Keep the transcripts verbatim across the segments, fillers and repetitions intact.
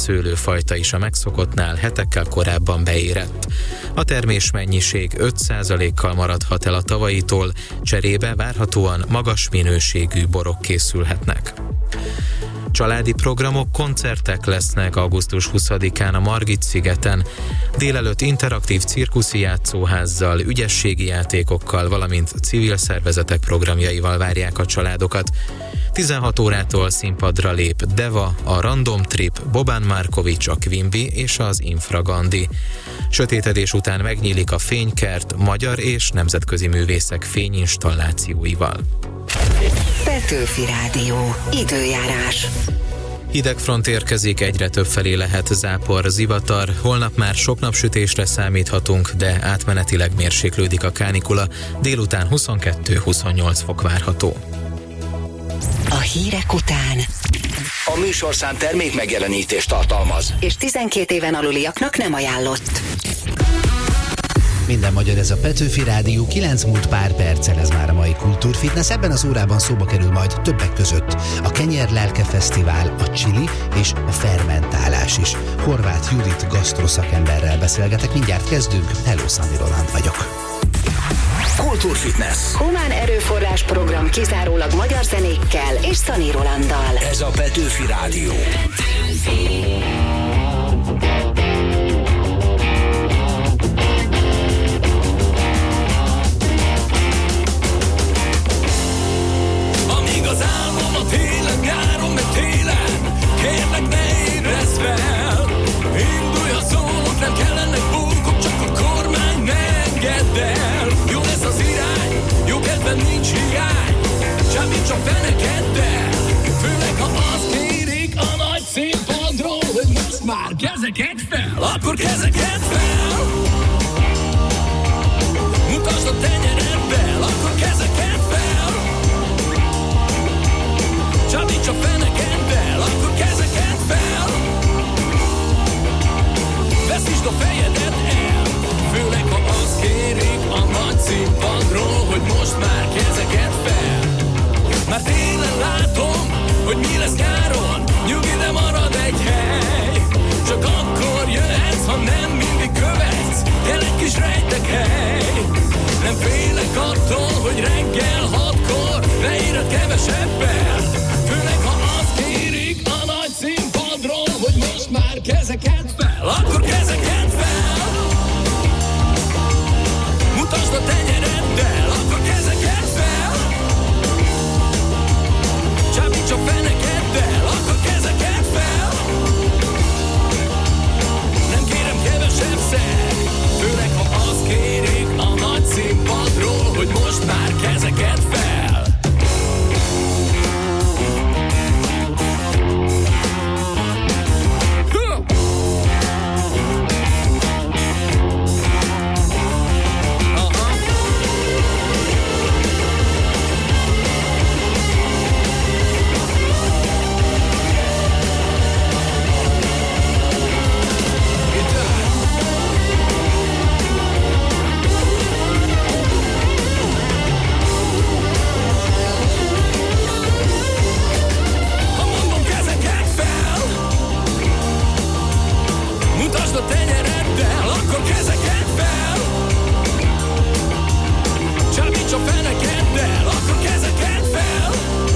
szőlőfajta is a megszokottnál hetekkel korábban beérett. A termésmennyiség öt százalékkal maradhat el a tavalyitól, cserébe várhatóan magas minőségű borok készülhetnek. Családi programok, koncertek lesznek augusztus huszadikán a Margit-szigeten. Délelőtt interaktív cirkuszi játszóházzal, ügyességi játékokkal, valamint civil szervezetek programjaival várják a családokat. tizenhat órától színpadra lép Deva, a Random Trip, Boban Markovics, a Quimby és az Infragandi. Sötétedés után megnyílik a Fénykert magyar és nemzetközi művészek fényinstallációival. Petőfi Rádió. Időjárás. Hidegfront érkezik, egyre többfelé lehet zápor, zivatar. Holnap már sok napsütésre számíthatunk, de átmenetileg mérséklődik a kánikula. Délután huszonkettő-huszonnyolc fok várható. A hírek után a műsorszám termék megjelenítést tartalmaz, és tizenkét éven aluliaknak nem ajánlott. Minden magyar, ez a Petőfi Rádió, kilenc múlt pár perccel, ez már a mai Kultúrfitness. Ebben az órában szóba kerül majd többek között a Kenyer Lelke Fesztivál, a Chili és a fermentálás is. Horváth Judit gasztroszakemberrel beszélgetek, mindjárt kezdünk. Hello, Szani Roland vagyok. Kultúrfitness. Humán erőforrás program kizárólag magyar zenékkel és Szani Rolanddal. Ez a Petőfi Rádió. Petőfi. Az álmom a télen, nyáron, meg télen, kérlek ne ébredsz fel. Indulj, ha szólok, nem kellenek bókok, csak a kormány ne engedd el. Jó lesz az irány, jó kedven nincs hiány, semmit csak fenekeddel. Főleg, ha azt kérik a nagy színpadról, hogy most már kezeket fel, akkor kezeket fel. Mutasd a tenyereddel, akkor kezeket fel. Csábíts a fenekeddel, akkor kezeket fel. Veszítsd a fejedet el, főleg ha azt kérik a nagy színpadról, hogy most már kezeket fel. Már télen látom, hogy mi lesz nyáron, nyugi, de marad egy hely. Csak akkor jöhetsz, ha nem mindig követsz, kell egy kis rejtek hely. Nem félek attól, hogy reggel hatkor beírod kevesebbel. Főleg, ha azt kérik a nagy színpadról, hogy most már kezeket fel, akkor kezeket fel. Mutasd a tenyereddel, akkor kezeket fel. Csábíts a fenekeddel, akkor kezeket fel. Nem kérem kevesebb szer, főleg, ha azt kérik a nagy színpadról, hogy most már kezeket fel. A tenyereddel, akkor kezeket fel. Csábíts a fenekeddel, akkor kezeket fel.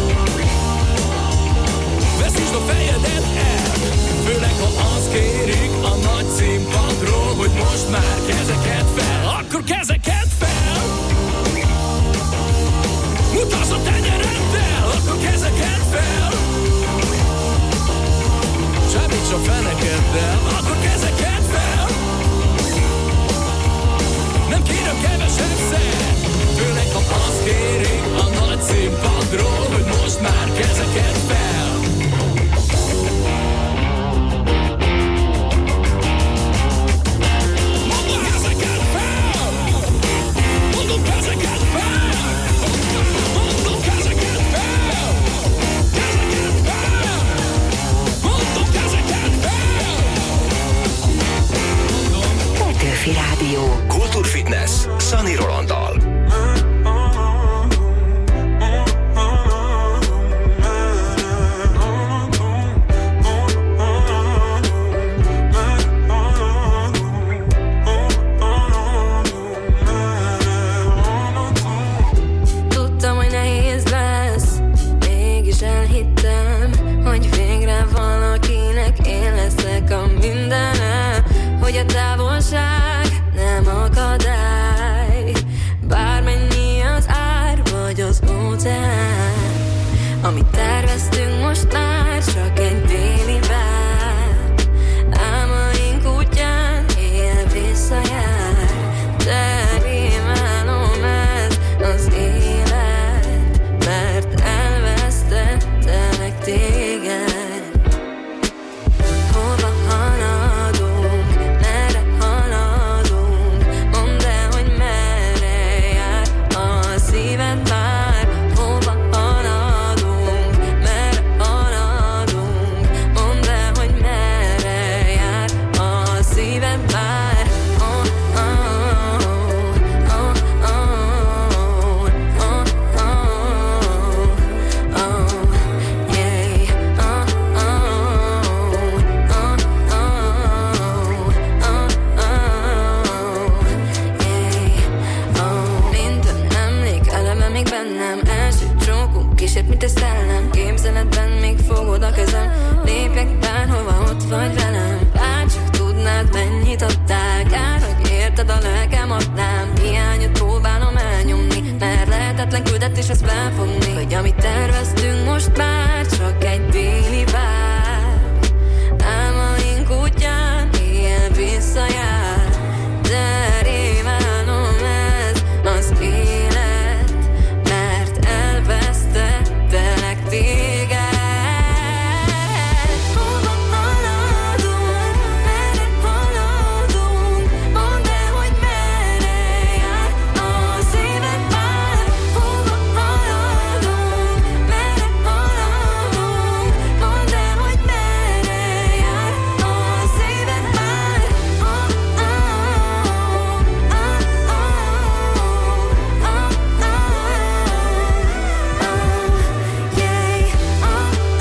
Veszítsd a fejedet el, főleg ha azt kérik a nagy színpadról, hogy most már kezeket fel, akkor kezeket fel. Mutasd a tenyereddel, akkor kezeket fel. Csábíts a fenekeddel, akkor kezeket fel. Nem kérem kevesebb szer, főleg ha azt kérik a nagy színpadról, hogy most már kezeket fel. Mondom kezeket fel! Mondom kezeket fel! Mondom kezeket fel! Kezeket fel! Mondom kezeket fel! Petőfi Rádió. Kultúrfitness Szani Rolanddal. és ezt felfogni, hogy amit terveztünk most már csak egy déli vár. Álmaink útján éjjel visszajár, de rémálom ez az élet, mert elvesztettelek téged. Hova haladunk, merre haladunk, mondd el, hogy merre jár a szíved már. Hova haladunk, merre haladunk, mondd el, hogy merre jár a szíved már. Oh, oh, oh, oh, oh, oh, oh, yeah, oh, oh,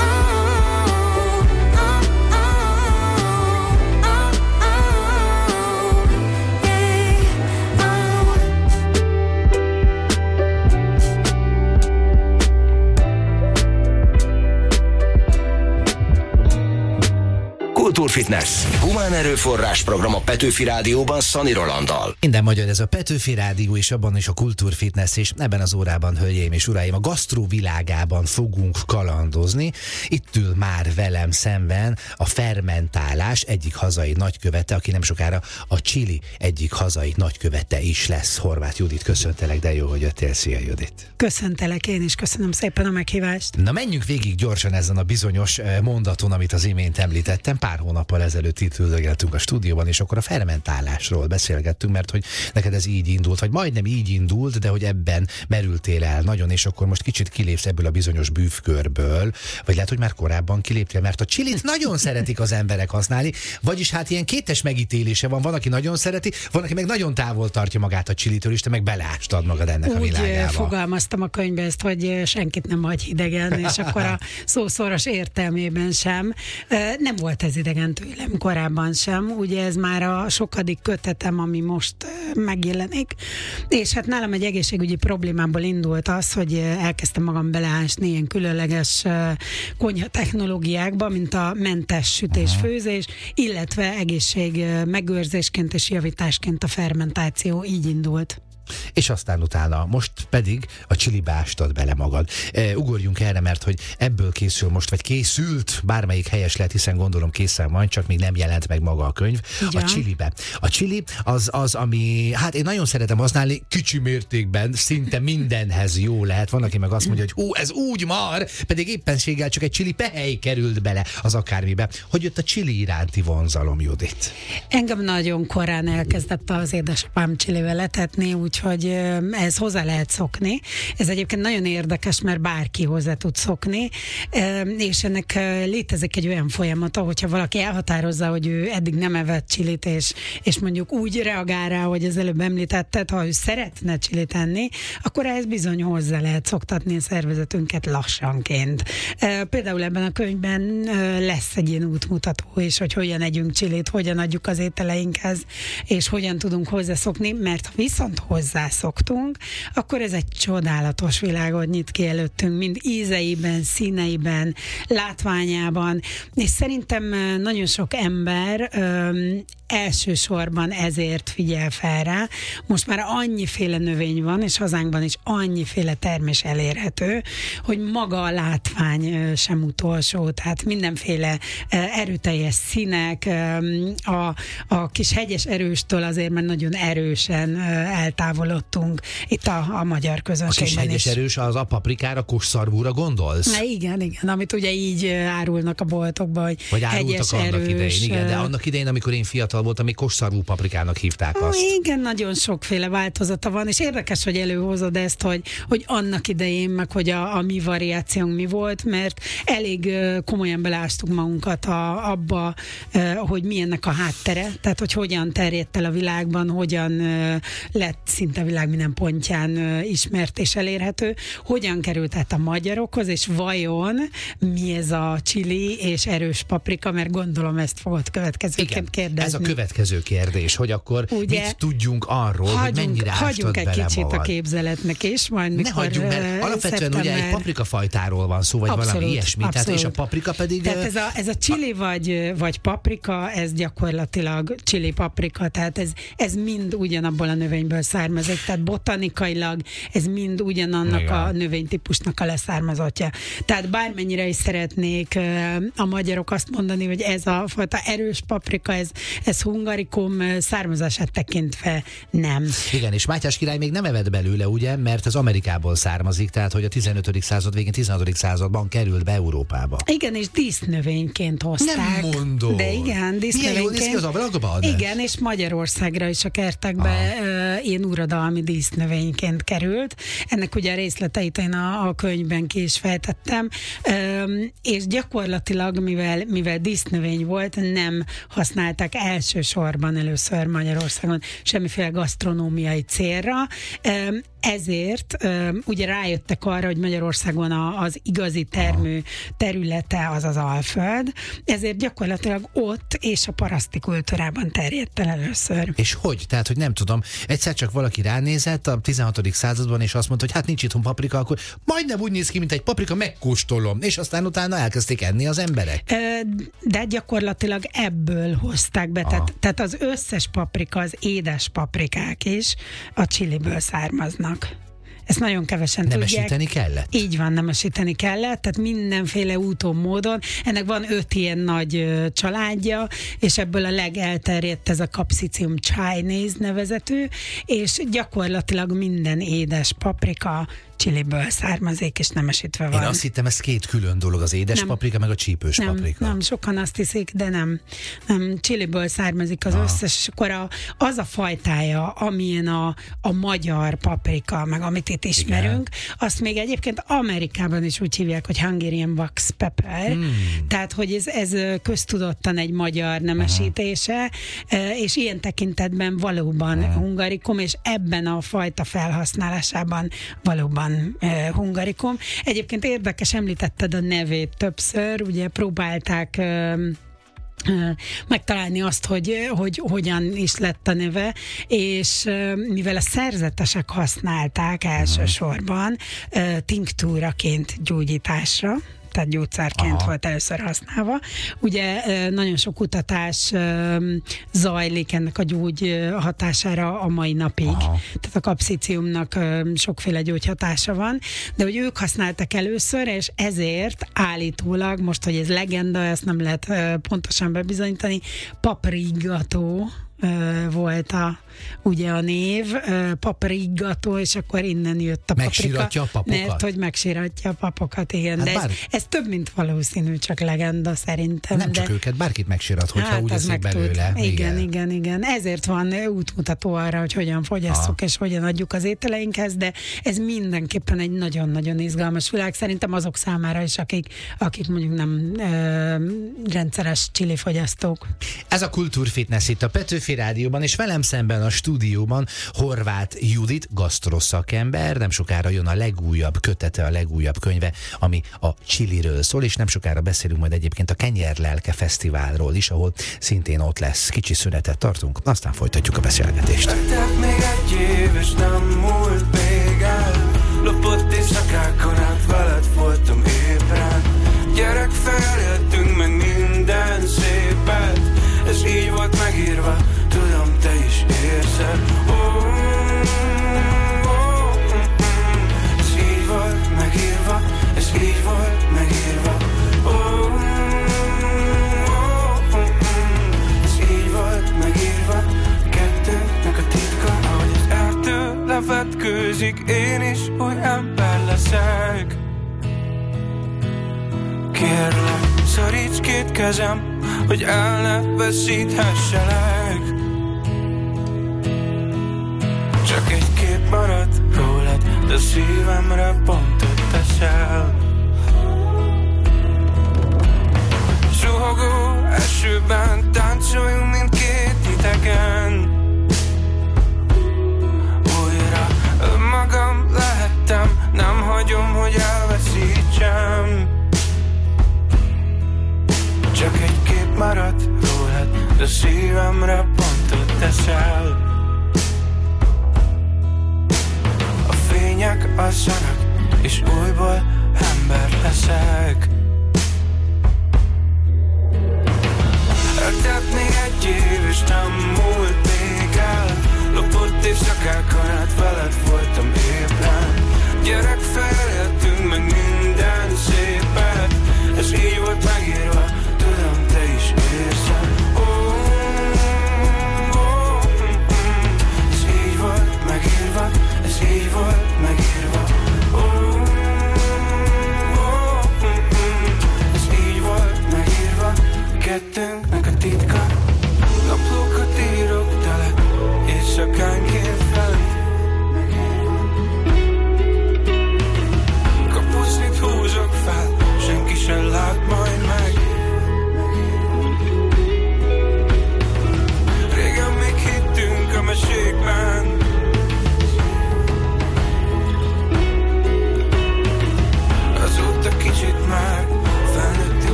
Kultúrfitness. Humán erőforrás program a Petőfi Rádióban Szani Rolanddal. Minden magyar, ez a Petőfi Rádió, és abban is a Kultúrfitness, és ebben az órában, hölgyeim és uraim, a gasztró világában fogunk kalandozni. Itt ül már velem szemben a fermentálás egyik hazai nagykövete, aki nem sokára a chili egyik hazai nagykövete is lesz. Horváth Judit, köszöntelek, de jó, hogy jöttél. Szia, Judit! Köszöntelek én is, köszönöm szépen a meghívást. Na, menjünk végig gyorsan ezen a bizonyos mondaton, amit az imént említettem. Pár hónappal ezelőtt itt üldögeltünk a stúdióban, és akkor a fermentálásról beszélgettünk, mert hogy neked ez így indult, vagy majdnem így indult, de hogy ebben merültél el nagyon, és akkor most kicsit kilépsz ebből a bizonyos bűvkörből, vagy lehet, hogy már korábban kiléptél, mert a chilit nagyon szeretik az emberek használni, vagyis hát ilyen kétes megítélése van, van, aki nagyon szereti, van, aki meg nagyon távol tartja magát a chilitől, és te meg beleástad magad ennek Úgy a világába. fogalmaztam a könyvbe ezt, hogy senkit nem hagy hidegen, és akkor a szószoros értelmében sem. Nem volt ez idegen tőlem korábban sem, ugye ez már a sokadik kötetem, ami most megjelenik, és hát nálam egy egészségügyi problémából indult az, hogy elkezdtem magam beleásni ilyen különleges konyha technológiákba, mint a mentes sütés-főzés, illetve egészség megőrzésként és javításként a fermentáció, így indult. És aztán utána, most pedig a chilibe ástad bele magad. E, ugorjunk erre, mert hogy ebből készül most, vagy készült, bármelyik helyes lehet, hiszen gondolom készen van, csak még nem jelent meg maga a könyv. Igen. A chilibe. A chili az az, ami, hát én nagyon szeretem használni, kicsi mértékben, szinte mindenhez jó lehet. Van, aki meg azt mondja, hogy hú, ez úgy mar, pedig éppenséggel csak egy chili pehely került bele az akármibe. Hogy jött a chili iránti vonzalom, Judit? Engem nagyon korán elkezdett az édesapám chilivel etetni, úgyhogy ez hozzá lehet szokni. Ez egyébként nagyon érdekes, mert bárki hozzá tud szokni, és ennek létezik egy olyan folyamata, hogyha valaki elhatározza, hogy ő eddig nem evett csilit, és, és mondjuk úgy reagál rá, hogy az előbb említetted, ha ő szeretne csilit enni, akkor ehhez bizony hozzá lehet szoktatni a szervezetünket lassanként. Például ebben a könyvben lesz egy ilyen útmutató is, hogy hogyan együnk csilit, hogyan adjuk az ételeinkhez, és hogyan tudunk hozzászokni, mert ha viszont hozzászoktunk, akkor ez egy csodálatos világot nyit ki előttünk, mind ízeiben, színeiben, látványában, és szerintem nagyon sok ember öm, elsősorban ezért figyel fel rá. Most már annyiféle növény van, és hazánkban is annyiféle termés elérhető, hogy maga a látvány sem utolsó, tehát mindenféle erőteljes színek, a, a kis hegyes erőstől azért már nagyon erősen eltávolodtunk itt a, a magyar közönségben is. A kis hegyes erős, az a paprikára, kosszarvúra gondolsz? Na, igen, igen, amit ugye így árulnak a boltokban, hogy vagy árultak annak erős, idején, igen, de annak idején, amikor én fiatal voltam, még kosszarvú paprikának hívták azt. Igen, nagyon sokféle változata van, és érdekes, hogy előhozod ezt, hogy, hogy annak idején, meg hogy a, a mi variációnk mi volt, mert elég komolyan belástuk magunkat a, abba, hogy mi ennek a háttere, tehát hogy hogyan terjedt el a világban, hogyan lett szinte a világ minden pontján ismert és elérhető, hogyan került át a magyarokhoz, és vajon mi ez a chili és erős paprika, mert gondolom ezt fogod következőként kérdezni. Ez a következő kérdés, hogy akkor ugye, mit tudjunk arról, hagyjunk, hogy mennyire ástad bele egy kicsit magad. A képzeletnek is, majd ne mikor hagyjunk, mert alapvetően ugye egy paprikafajtáról van szó, vagy abszolút, valami ilyesmi, tehát és a paprika pedig... Tehát ez a, ez a chili a... vagy, vagy paprika, ez gyakorlatilag chili paprika, tehát ez, ez mind ugyanabból a növényből származik, származik, tehát botanikailag ez mind ugyanannak Igen. a növénytípusnak a leszármazottja. Tehát bármennyire is szeretnék ö, a magyarok azt mondani, hogy ez a fajta erős paprika, ez, ez hungarikum, ö, származását tekintve nem. Igen, és Mátyás király még nem evett belőle, ugye, mert az Amerikából származik, tehát hogy a tizenötödik század végén, tizenhatodik században került be Európába. Igen, és dísznövényként hozták. Nem mondod. De igen, Milyen jól néz ki az ablakban? Igen, és Magyarországra is a kertekbe uh, ilyen uradalmi dísznövényként került. Ennek ugye a részleteit én a, a könyvben ki is fejtettem. Um, és gyakorlatilag, mivel, mivel dísznövény volt, nem használták elsősorban először Magyarországon semmiféle gasztronómiai célra. Um, Ezért um, ugye rájöttek arra, hogy Magyarországon a, az igazi termő területe az az Alföld, ezért gyakorlatilag ott és a paraszti kultúrában terjedt el először. És hogy? Tehát, hogy nem tudom, egyszer csak valaki ránézett a tizenhatodik században, és azt mondta, hogy hát nincs itthon paprika, akkor majdnem úgy néz ki, mint egy paprika, megkóstolom, és aztán utána elkezdték enni az emberek. De gyakorlatilag ebből hozták be, tehát, tehát az összes paprika, az édes paprikák is a chiliből származnak. Ezt nagyon kevesen Nemesíteni tudják. kellett? Így van, nemesíteni kellett, tehát mindenféle úton, módon. Ennek van öt ilyen nagy ö, családja, és ebből a legelterjedt ez a Capsicum Chinese nevezetű, és gyakorlatilag minden édes paprika chiliből származik, és nemesítve van. Én azt hittem, ez két külön dolog, az édes Nem. paprika, meg a csípős Nem, paprika. nem, sokan azt hiszik, de nem. nem chiliből származik az Ah. összes, és akkor a, az a fajtája, amilyen a, a magyar paprika, meg amit itt ismerünk, azt még egyébként Amerikában is úgy hívják, hogy Hungarian wax pepper, Hmm. tehát, hogy ez, ez köztudottan egy magyar nemesítése, eh, és ilyen tekintetben valóban Hmm. hungarikum, és ebben a fajta felhasználásában valóban eh, hungarikum. Egyébként érdekes, említetted a nevét többször, ugye próbálták eh, megtalálni azt, hogy, hogy hogyan is lett a neve, és mivel a szerzetesek használták elsősorban tinktúraként gyógyításra, tehát gyógyszerként Aha. volt először használva. Ugye nagyon sok kutatás zajlik ennek a gyógy hatására a mai napig. Aha. Tehát a kapsziciumnak sokféle gyógyhatása van, de hogy ők használtak először, és ezért állítólag, most, hogy ez legenda, ezt nem lehet pontosan bebizonyítani, paprigató volt a, ugye a név, paprigató, és akkor innen jött a paprika. Megsíratja a papokat? Mert hogy megsíratja a papokat, igen. Hát de bár... ez, ez több, mint valószínű, csak legenda szerintem. Nem de... csak őket, bárkit megsirat, hogyha hát, úgy az eszik meg belőle. Tud. Igen, igen, igen. Ezért van útmutató arra, hogy hogyan fogyasszuk, és hogyan adjuk az ételeinkhez, de ez mindenképpen egy nagyon-nagyon izgalmas világ. Szerintem azok számára is, akik, akik mondjuk nem ö, rendszeres chilifogyasztók. Ez a Kultúrfitness itt a Petőfi Rádióban, és velem szemben a stúdióban Horváth Judit, gasztroszakember. Nem sokára jön a legújabb kötete, a legújabb könyve, ami a chiliről szól, és nem sokára beszélünk majd egyébként a Kenyérlelke Fesztiválról is, ahol szintén ott lesz. Kicsi szünetet tartunk, aztán folytatjuk a beszélgetést. Telt még egy év, és nem múlt még el. Lopott éjszakákon át veled voltam ébren. Gyerekfejjel éltünk meg minden szépet. Ez így volt megírva, tudom, te is érzed. Oh, oh, oh, oh. Ez így volt megírva, ez így volt megírva. Oh, oh, oh, oh. Ez így volt megírva, kettőnknek a titka. Ahogy az erdő levetkőzik, én is új ember leszek. Kérlek, szoríts két kezem, hogy el ne veszíthesselek. Csak egy kép maradt rólad, de szívemre pontot teszel. Zuhogó esőben táncoljunk mindkét idegen. Újra önmagam lehettem, nem hagyom, hogy elveszítsem. Csak egy kép maradt rólad, de szívemre pontot teszel. A fények alszanak, és újból ember leszek. Eltelt még egy év, és nem múlt még el. Lopott éjszakákon át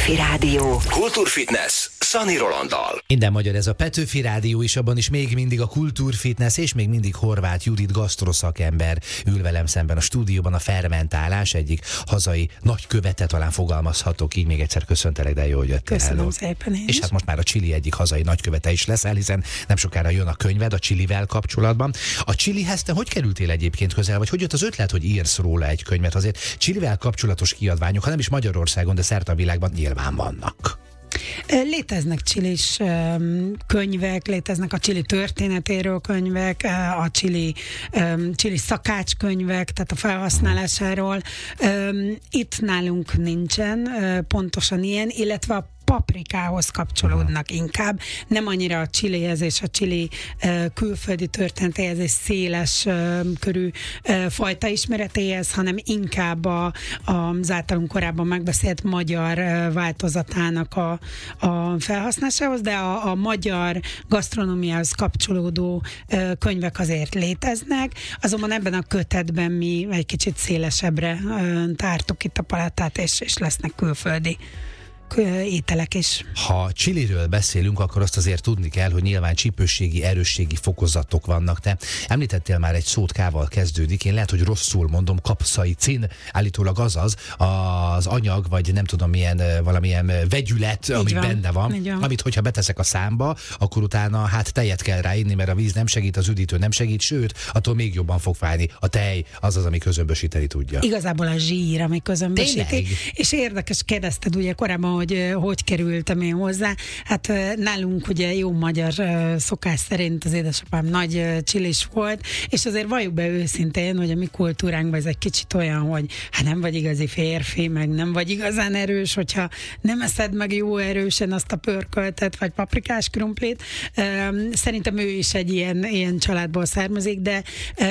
Petőfi Rádió. Kultúrfitness Szani Rolanddal. Minden magyar ez a Petőfi Rádió is, abban is még mindig a kultúrfitness, és még mindig Horváth Judit gasztroszakember ül velem szemben a stúdióban, a fermentálás egyik hazai nagykövete, talán fogalmazhatok így. Még egyszer köszöntelek, de jó, hogy jöttél. Köszönöm Hello. szépen én És is. hát most már a chili egyik hazai nagykövete is leszel, hiszen nem sokára jön a könyved a chilivel kapcsolatban. A chilihez te hogy kerültél egyébként közel, vagy hogy jött az ötlet, hogy írsz róla egy könyvet? Azért chilivel kapcsolatos kiadványok, ha nem is Magyarországon, de szerte a világban nyilván vannak. Léteznek csilis um, könyvek, léteznek a csili történetéről könyvek, uh, a csili, um, csili szakácskönyvek, tehát a felhasználásáról. Um, itt nálunk nincsen uh, pontosan ilyen, illetve a paprikához kapcsolódnak inkább, nem annyira a chilihez és a chili uh, külföldi történetéhez és széles uh, körű uh, fajta ismeretéhez, hanem inkább a, az általunk korábban megbeszélt magyar uh, változatának a, a felhasználásához, de a, a magyar gasztronómiához kapcsolódó uh, könyvek azért léteznek, azonban ebben a kötetben mi egy kicsit szélesebbre uh, tártuk itt a palettát, és, és lesznek külföldi ételek is. Ha chiliről beszélünk, akkor azt azért tudni kell, hogy nyilván csípősségi, erősségi fokozatok vannak. Te említettél már egy szót, K-val kezdődik, én lehet, hogy rosszul mondom, kapszaicin, állítólag azaz az anyag, vagy nem tudom milyen, valamilyen vegyület, ami van, benne van, van, amit hogyha beteszek a számba, akkor utána hát tejet kell ráinni, mert a víz nem segít, az üdítő nem segít, sőt, attól még jobban fog fájni. A tej az az, ami közömbösíteni tudja. Igazából a zsír, ami közömbösíti. Tényleg? És érdekes, kérdezted ugye korábban, hogy hogy kerültem én hozzá. Hát nálunk ugye jó magyar szokás szerint az édesapám nagy csilis volt, és azért valljuk be őszintén, hogy a mi kultúránkban ez egy kicsit olyan, hogy hát nem vagy igazi férfi, meg nem vagy igazán erős, hogyha nem eszed meg jó erősen azt a pörköltet, vagy paprikás krumplit. Szerintem ő is egy ilyen, ilyen családból származik, de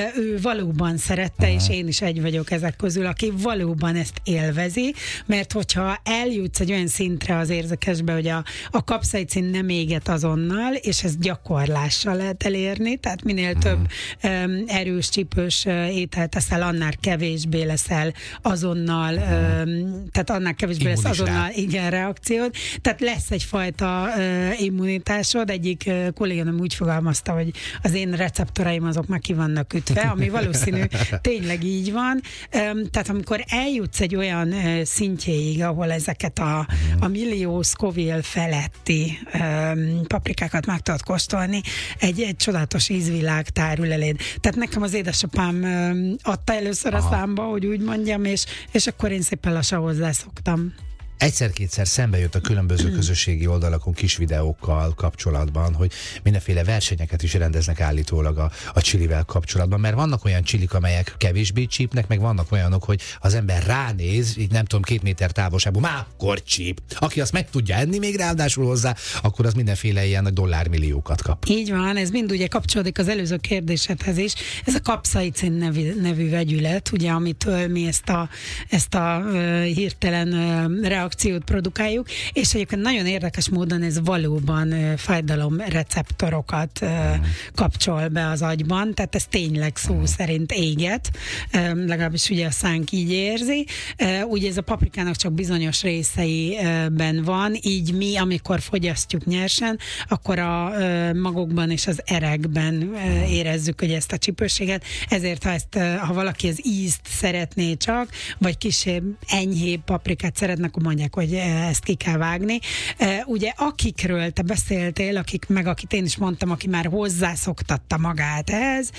ő valóban szerette, Aha. és én is egy vagyok ezek közül, aki valóban ezt élvezi, mert hogyha eljutsz egy olyan szintre az érzekesbe, hogy a, a kapszaicin nem éget azonnal, és ezt gyakorlással lehet elérni, tehát minél mm. több um, erős, csípős uh, ételt teszel, annál kevésbé leszel azonnal, mm. um, tehát annál kevésbé Immunis lesz azonnal rá. igen, reakciód. Tehát lesz egyfajta uh, immunitásod. Egyik uh, kolléganőm úgy fogalmazta, hogy az én receptoraim azok már ki vannak ütve, ami valószínű tényleg így van. Um, tehát amikor eljutsz egy olyan uh, szintjéig, ahol ezeket a, a millió Scoville feletti um, paprikákat meg tudod kóstolni, egy, egy csodálatos ízvilág tárul eléd. Tehát nekem az édesapám um, adta először Aha. a számba, hogy úgy mondjam, és, és akkor én szépen lassan hozzászoktam. Egyszer-kétszer szembe jött a különböző közösségi oldalakon kis videókkal kapcsolatban, hogy mindenféle versenyeket is rendeznek állítólag a, a chilivel kapcsolatban, mert vannak olyan csilik, amelyek kevésbé csípnek, meg vannak olyanok, hogy az ember ránéz, így nem tudom, két méter távolságban, már akkor csíp. Aki azt meg tudja enni még ráadásul hozzá, akkor az mindenféle ilyen dollármilliókat kap. Így van, ez mind ugye kapcsolódik az előző kérdésedhez is. Ez a kapszaicin nevű, nevű vegyület, ugye, amitől mi ezt a, ezt a uh, hirtelen uh, reakciót produkáljuk, és egyébként nagyon érdekes módon ez valóban uh, fájdalomreceptorokat uh, mm. kapcsol be az agyban, tehát ez tényleg szó mm. szerint éget, uh, legalábbis ugye a szánk így érzi. Uh, ugye ez a paprikának csak bizonyos részeiben van, így mi, amikor fogyasztjuk nyersen, akkor a uh, magokban és az erekben uh, érezzük ugye ezt a csípőséget, ezért ha, ezt, uh, ha valaki az ízt szeretné csak, vagy kisebb, enyhébb paprikát szeretnek, akkor mondják, hogy ezt ki kell vágni. Ugye akikről te beszéltél, akik meg akit én is mondtam, aki már hozzászoktatta magát ehhez,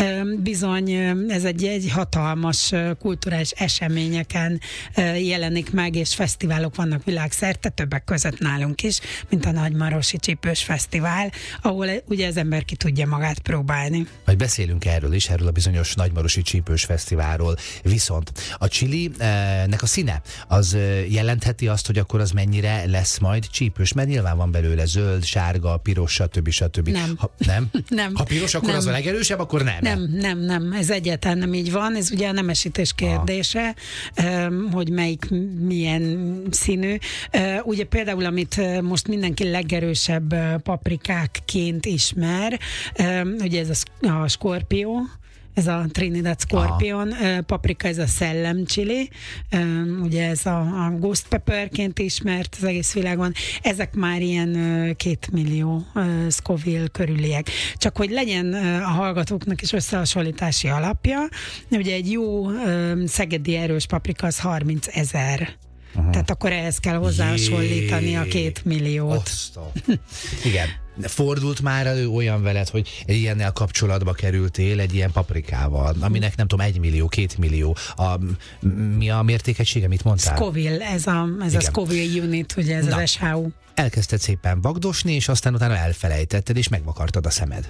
bizony ez egy, egy hatalmas kulturális eseményeken jelenik meg, és fesztiválok vannak világszerte, többek között nálunk is, mint a Nagymarosi Csípős Fesztivál, ahol ugye az ember ki tudja magát próbálni. Majd beszélünk erről is, erről a bizonyos Nagymarosi Csípős Fesztiválról. Viszont a chilinek a színe az jelentheti azt, hogy akkor az mennyire lesz majd csípős, mert nyilván van belőle zöld, sárga, piros, stb. stb. Nem. Ha, nem? nem. Ha piros, akkor nem. az a legerősebb, akkor nem. Nem, nem, nem. Ez egyáltalán nem így van. Ez ugye a nemesítés kérdése, Aha. hogy melyik milyen színű. Ugye például, amit most mindenki legerősebb paprikákként ismer, ugye ez a, a skorpió, ez a Trinidad Scorpion, Aha. paprika ez a szellem chili, ugye ez a, a ghost pepperként ismert az egész világon, ezek már ilyen két millió Scoville körüliek. Csak hogy legyen a hallgatóknak is összehasonlítási alapja, ugye egy jó szegedi erős paprika az harminc ezer. Uh-huh. Tehát akkor ehhez kell hozzásolítani a két milliót. Igen. Fordult már elő olyan veled, hogy egy ilyennel kapcsolatba kerültél egy ilyen paprikával, aminek nem tudom, egy millió, két millió. A, mi a mértékegysége, mit mondtál? Scoville, ez a, ez a Scoville unit, ugye ez Na. az S H U. Elkezdted szépen vagdosni, és aztán utána elfelejtetted, és megvakartad a szemed.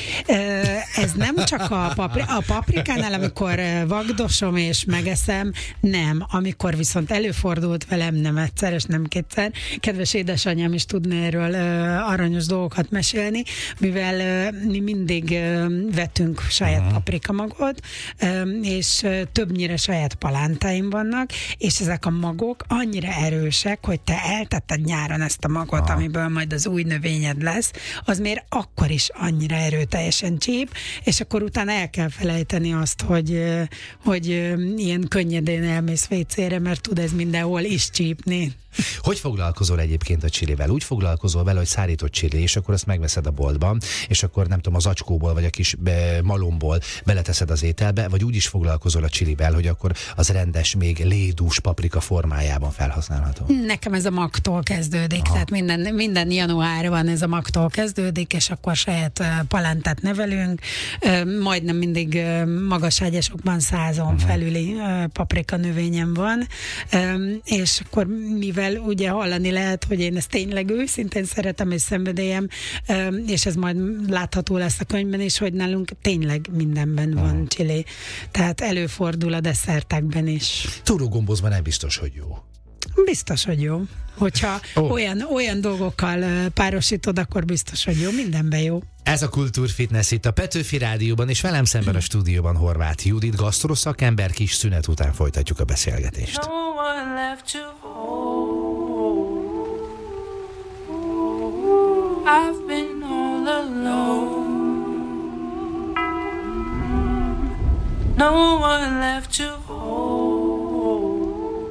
Ez nem csak a, papri- a paprikánál, amikor vagdosom és megeszem, nem. Amikor viszont előfordult velem nem egyszer, és nem kétszer, kedves édesanyám is tudna erről aranyos dolgokat mesélni, mivel mi mindig vetünk saját uh-huh. paprikamagot, és többnyire saját palántáim vannak, és ezek a magok annyira erősek, hogy te eltetted nyáron ezt a magot, uh-huh. amiből majd az új növényed lesz, az miért akkor is annyira erős, teljesen csíp, és akkor utána el kell felejteni azt, hogy, hogy ilyen könnyedén elmész vécére, mert tud ez mindenhol is csípni. Hogy foglalkozol egyébként a csilivel? Úgy foglalkozol vele, hogy szárított csili, és akkor azt megveszed a boltban, és akkor nem tudom, az acskóból vagy a kis be, malomból beleteszed az ételbe, vagy úgy is foglalkozol a csilivel, hogy akkor az rendes, még lédús paprika formájában felhasználható? Nekem ez a magtól kezdődik, Aha. tehát minden, minden januárban ez a magtól kezdődik, és akkor saját palántát nevelünk, majdnem mindig magaságyasokban százon uh-huh. felüli paprika növényem van, és akkor mivel ugye hallani lehet, hogy én ezt tényleg őszintén szeretem és szenvedélyem, és ez majd látható lesz a könyvben is, hogy nálunk tényleg mindenben van hmm. chili. Tehát előfordul a desszertekben is. Túrógombózban nem biztos, hogy jó. Biztos, hogy jó. Hogyha oh. olyan, olyan dolgokkal párosítod, akkor biztos, hogy jó. Mindenben jó. Ez a Kultúrfitness itt a Petőfi Rádióban, és velem szemben a stúdióban Horváth Judit, gasztroszakember. Kis szünet után folytatjuk a beszélgetést. No one left to hold. I've been all alone. No one left to hold.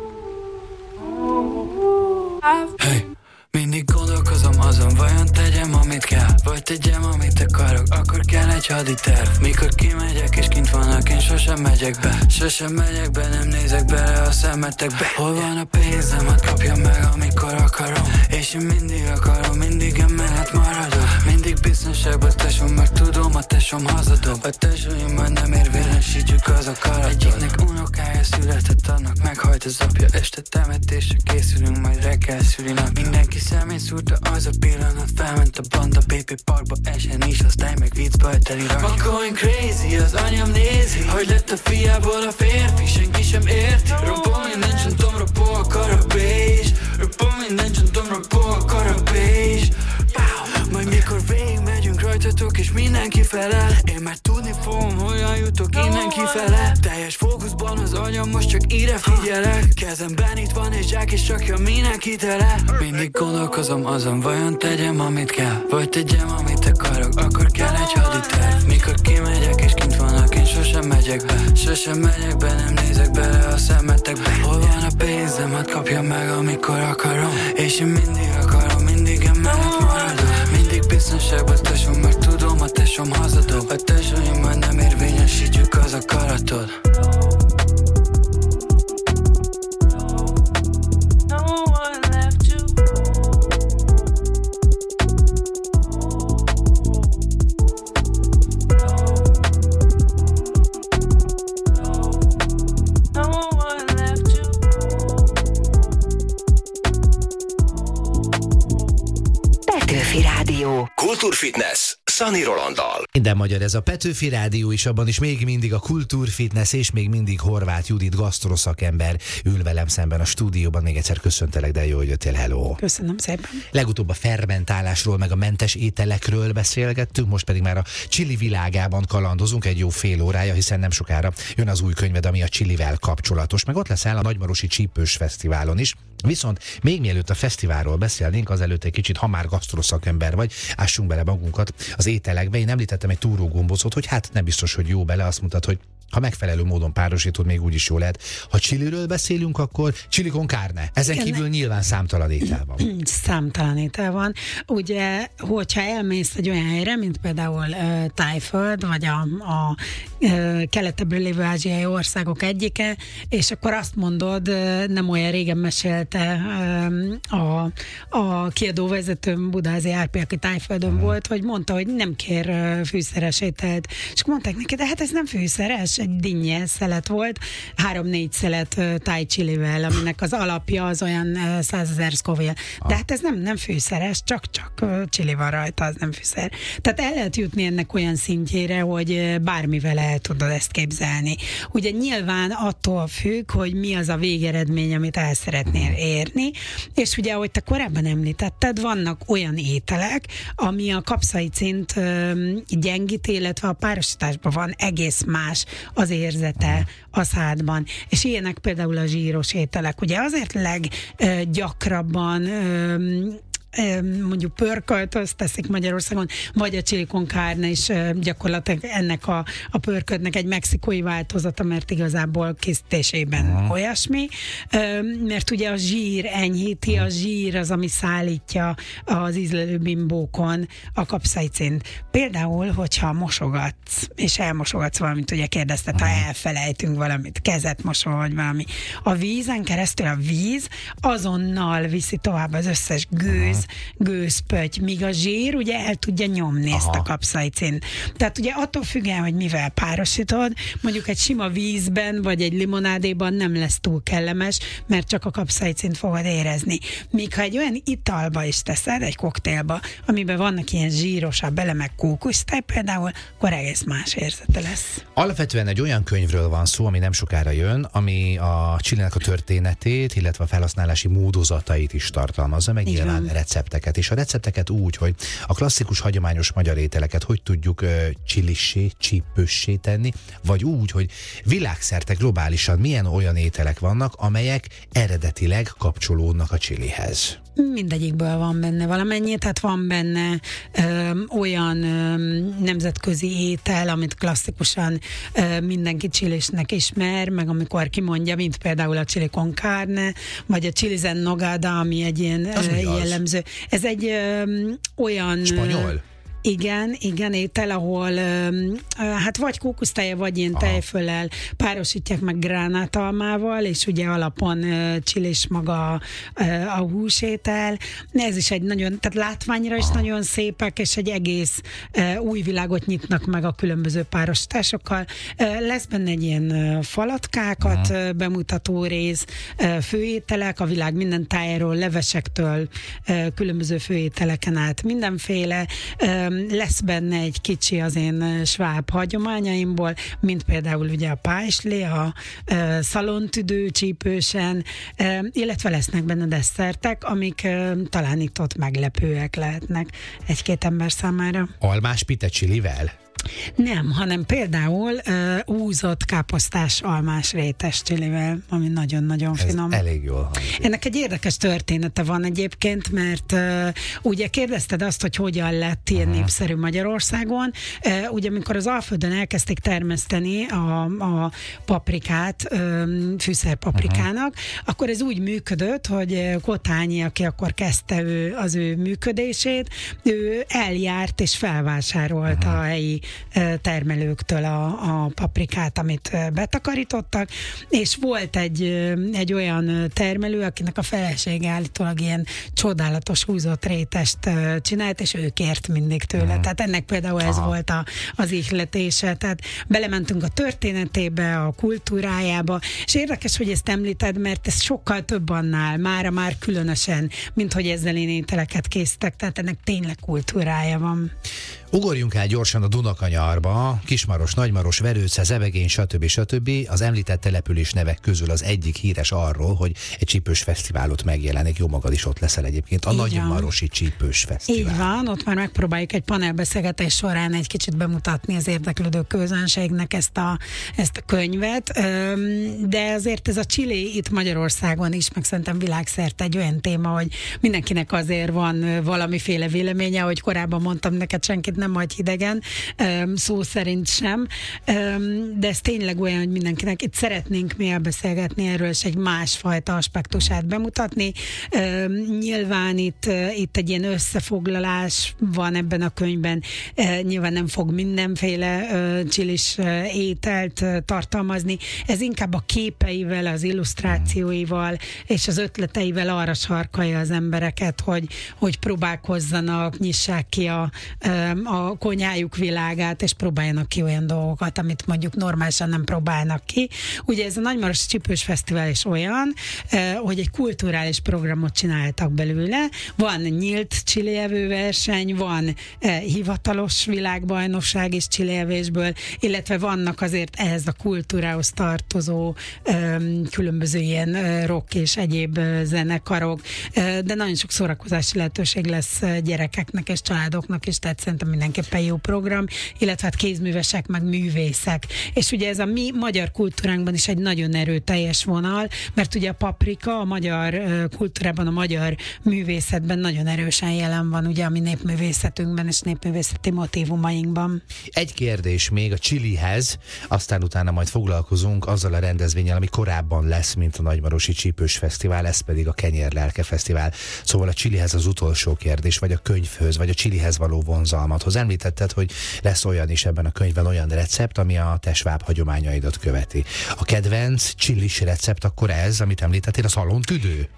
Hey, mindig gondolkozom azon, vajon tegyem, amit kell, vagy tegyem, amit akarok, akkor kell egy haditerv. Mikor kimegyek és kint vannak, én sosem megyek be, sosem megyek be, nem nézek bele a szemetekbe. Hol van a pénzem, hát kapjam meg, amikor akarom, és én mindig akarom, mindig emellett maradok. Mindig biztonságban tesom, meg tudom, a tesom hazudok. A tesóimmal nem érvényesítjük az akaratot. Egyiknek unokája született, annak meghajt az apja. Este temetésre készülünk, majd reggel szülinak. Mindenki szemén szúrta az a pillanat, felment a banda Baby Parkba, esen is, aztán meg viccből teli rakja. I'm going crazy, az anyám nézi, hogy lett a fiából a férfi, senki sem érti. Robbom minden csontom, robbol a karabés. Robbom minden csontom, robbol a karabés. Majd mikor végig megyünk rajtatok és mindenki felel, én már tudni fogom, hogyan jutok innen kifele. Teljes fókuszban az agyam, most csak ide figyelek. Kezemben itt van egy zsák és rakja mindenki tele. Mindig gondolkozom azon, vajon tegyem, amit kell, vagy tegyem, amit akarok, akkor kell egy haditerv. Mikor kimegyek és kint vannak, én sosem megyek be, sosem megyek be, nem nézek bele a szemetekbe. Hol van a pénzem, hát kapjam meg, amikor akarom, és én mindig akarom, mindig emellett maradok. Mindig biztonságban tesom, meg tudom, a tesom hazudok. A tesóimmal nem érvényesítjük az akaratot. Kultúrfitness Szani Rolanddal. Minden magyar, ez a Petőfi Rádió is, abban is még mindig a Kultúrfitness, és még mindig Horváth Judit, gasztroszakember ül velem szemben a stúdióban. Még egyszer köszöntelek, de jó, hogy jöttél, hello. Köszönöm szépen. Legutóbb a fermentálásról, meg a mentes ételekről beszélgettünk, most pedig már a chili világában kalandozunk egy jó fél órája, hiszen nem sokára jön az új könyved, ami a chilivel kapcsolatos, meg ott leszel a Nagymarosi Csípős Fesztiválon is. Viszont még mielőtt a fesztiválról beszélnénk, azelőtt egy kicsit, ha már gasztroszakember vagy, ássunk bele magunkat az ételekbe. Én említettem egy túrógombócot, hogy hát nem biztos, hogy jó bele, azt mutat, hogy ha megfelelő módon párosítod, még úgy is jó lehet. Ha chiliről beszélünk, akkor chili con carne. Ezen Igen, kívül nyilván számtalan étel van. Számtalan étel van. Ugye, hogyha elmész egy olyan helyre, mint például uh, Tájföld, vagy a, a uh, keletebbről lévő ázsiai országok egyike, és akkor azt mondod, uh, nem olyan régen mesélte uh, a, a kiadóvezetőm, Budázi Árpi, aki Tájföldön hmm. volt, hogy mondta, hogy nem kér uh, fűszeres ételt. És akkor mondták neki, de hát ez nem fűszeres, egy dinnye szelet volt, három-négy szelet uh, táj csilivel, aminek az alapja az olyan uh, százezer Scoville. De hát ez nem, nem fűszeres, csak-csak uh, csili van rajta, az nem fűszer. Tehát el lehet jutni ennek olyan szintjére, hogy uh, bármivel el tudod ezt képzelni. Ugye nyilván attól függ, hogy mi az a végeredmény, amit el szeretnél érni, és ugye, ahogy te korábban említetted, vannak olyan ételek, ami a kapszaicint uh, gyengít, illetve a párosításban van egész más az érzete a szádban. És ilyenek például a zsíros ételek. Ugye azért leggyakrabban mondjuk pörkölt, teszik Magyarországon, vagy a chili con carne is gyakorlatilag ennek a, a pörködnek egy mexikói változata, mert igazából készítésében uh-huh. olyasmi, mert ugye a zsír enyhíti, a zsír az, ami szállítja az ízlelő bimbókon a kapszaicint. Például, hogyha mosogatsz, és elmosogatsz valamit, ugye kérdezted, ha elfelejtünk valamit, kezet mosol, vagy valami. A vízen keresztül a víz azonnal viszi tovább az összes gőz, gőzpötty, míg a zsír ugye el tudja nyomni Aha. ezt a kapszaicint. Tehát ugye attól függően, hogy mivel párosítod, mondjuk egy sima vízben, vagy egy limonádéban nem lesz túl kellemes, mert csak a kapszaicint fogod érezni. Míg ha egy olyan italba is teszed, egy koktélba, amiben vannak ilyen zsírosabb elemek, kókusztej például, akkor egész más érzete lesz. Alapvetően egy olyan könyvről van szó, ami nem sokára jön, ami a chilinek a történetét, illetve a felhasználási módozatait is tartalmazza, meg nyilván recepteket, és a recepteket úgy, hogy a klasszikus hagyományos magyar ételeket hogy tudjuk uh, csillissé, csípőssé tenni, vagy úgy, hogy világszerte globálisan milyen olyan ételek vannak, amelyek eredetileg kapcsolódnak a chilihez. Mindegyikből van benne valamennyi, tehát van benne ö, olyan ö, nemzetközi étel, amit klasszikusan ö, mindenki csilisnek ismer, meg amikor kimondja, mint például a chili con carne, vagy a chili en nogada, ami egy ilyen ö, jellemző. Ez egy ö, olyan... Spanyol? Igen, igen, étel, ahol uh, hát vagy kókuszteje, vagy ilyen tejföllel párosítják meg gránátalmával, és ugye alapon uh, csilis maga uh, a húsétel. Ez is egy nagyon, tehát látványra is Aha. nagyon szépek, és egy egész uh, új világot nyitnak meg a különböző párosításokkal. Uh, lesz benne egy ilyen uh, falatkákat uh, bemutató rész, uh, főételek, a világ minden tájáról, levesektől, uh, különböző főételeken át mindenféle. Uh, Lesz benne egy kicsi az én sváb hagyományaimból, mint például ugye a pájsli, a e, szalontüdő csípősen, e, illetve lesznek benne desszertek, amik e, talán itt ott meglepőek lehetnek egy-két ember számára. Almás pite csilivel? Nem, hanem például uh, úzott káposztás almás rétes csilivel, ami nagyon-nagyon Ez finom. elég jól hangzik. Ennek egy érdekes története van egyébként, mert uh, ugye kérdezted azt, hogy hogyan lett ilyen uh-huh. népszerű Magyarországon. Uh, ugye amikor az Alföldön elkezdték termeszteni a, a paprikát, um, fűszerpaprikának, uh-huh. akkor ez úgy működött, hogy Kotányi, aki akkor kezdte ő, az ő működését, ő eljárt és felvásárolt uh-huh. a helyi termelőktől a, a paprikát, amit betakarítottak, és volt egy, egy olyan termelő, akinek a felesége állítólag ilyen csodálatos húzott rétest csinált, és ő kért mindig tőle. Hmm. Tehát ennek például ez Aha. volt a, az ihletése. Tehát belementünk a történetébe, a kultúrájába, és érdekes, hogy ezt említed, mert ez sokkal több annál, mára már különösen, mint hogy ezzel én ételeket készítek, tehát ennek tényleg kultúrája van. Ugorjunk el gyorsan a Dunakanyarba, Kismaros, Nagymaros, Verőce, Zebegény, stb. stb. Az említett település nevek közül az egyik híres arról, hogy egy csípős fesztiválot megjelenik. Jó magad is ott leszel egyébként, a Nagymarosi Csípős Fesztivál. Így van, ott már megpróbáljuk egy panelbeszélgetés során egy kicsit bemutatni az érdeklődő közönségnek ezt a, ezt a könyvet, de azért ez a Chili itt Magyarországon is, meg szerintem világszerte egy olyan téma, hogy mindenkinek azért van valamiféle véleménye, hogy korábban mondtam neked, senkit nem hagy hidegen, szó szerint sem, de ez tényleg olyan, hogy mindenkinek itt szeretnénk mi elbeszélgetni erről, és egy másfajta aspektusát bemutatni. Nyilván itt, itt egy ilyen összefoglalás van ebben a könyvben, nyilván nem fog mindenféle csilis ételt tartalmazni, ez inkább a képeivel, az illusztrációival és az ötleteivel arra sarkalja az embereket, hogy, hogy próbálkozzanak, nyissák ki a, a konyhájuk világát, és próbáljanak ki olyan dolgokat, amit mondjuk normálisan nem próbálnak ki. Ugye ez a Nagymarosi Csípős Fesztivál is olyan, hogy egy kulturális programot csináltak belőle, van nyílt chilievő verseny, van hivatalos világbajnokság is chilievésből, illetve vannak azért ehhez a kultúrához tartozó különböző ilyen rock és egyéb zenekarok, de nagyon sok szórakozási lehetőség lesz gyerekeknek és családoknak is, tehát szerintem mindenképpen jó program, illetve hát kézművesek, meg művészek. És ugye ez a mi magyar kultúránkban is egy nagyon erőteljes vonal, mert ugye a paprika a magyar kultúrában, a magyar művészetben nagyon erősen jelen van, ugye a mi népművészetünkben és népművészeti motívumainkban. Egy kérdés még a Chilihez, aztán utána majd foglalkozunk azzal a rendezvénnyel, ami korábban lesz, mint a Nagymarosi Csípős Fesztivál, ez pedig a Kenyérlelke Fesztivál. Szóval a Chilihez az utolsó kérdés, vagy a könyvhöz, vagy a Chilihez való vonzalmathoz. Említetted, hogy lesz olyan is ebben a könyvben, olyan recept, ami a te sváb hagyományaidat követi. A kedvenc csilis recept akkor ez, amit említettél, a szalontüdő?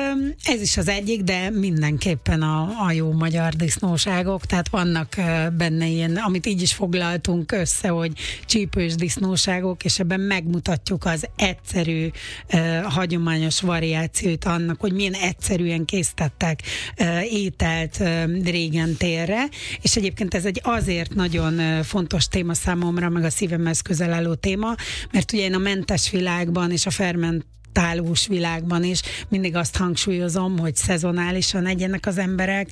Ez is az egyik, de mindenképpen a, a jó magyar disznóságok, tehát vannak benne ilyen, amit így is foglaltunk össze, hogy csípős disznóságok, és ebben megmutatjuk az egyszerű, uh, hagyományos variációt annak, hogy milyen egyszerűen készítettek uh, ételt uh, régen térre, és egyébként ez egy azért nagyon uh, fontos téma számomra, meg a szívemhez közel álló téma, mert ugye én a mentes világban és a ferment tálós világban is mindig azt hangsúlyozom, hogy szezonálisan egyenek az emberek,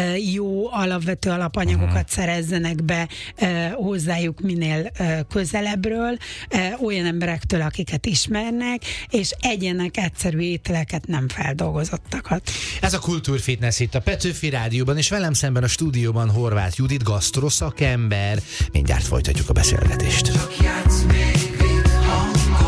jó alapvető alapanyagokat uh-huh. szerezzenek be hozzájuk minél közelebbről, olyan emberektől, akiket ismernek, és egyenek egyszerű ételeket, nem feldolgozottakat. Ez a Kultúrfitness itt a Petőfi Rádióban, és velem szemben a stúdióban Horváth Judit, gasztroszakember. Mindjárt folytatjuk a beszélgetést. Csak játsz még itt hangom.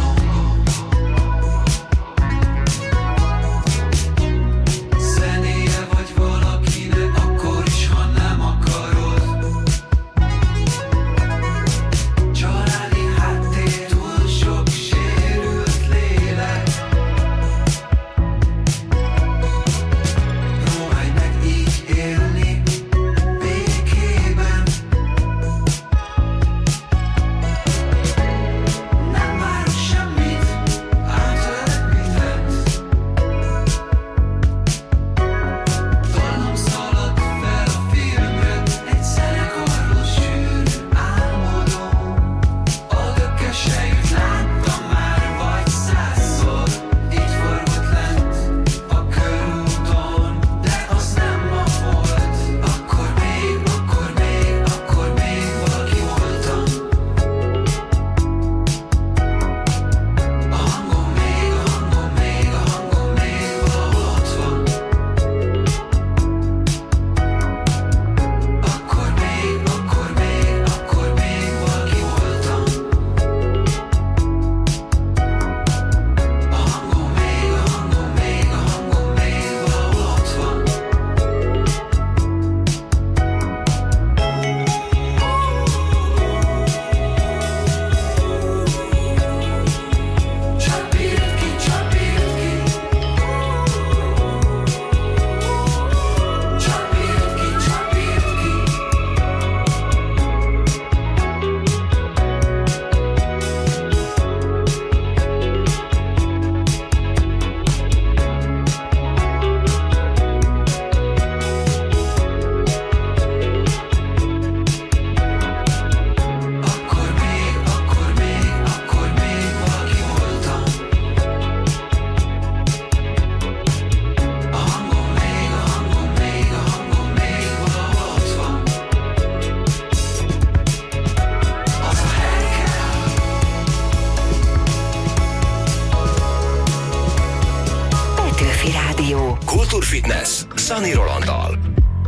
Petőfi Rádió. Kultúrfitness Sunny Rolanddal.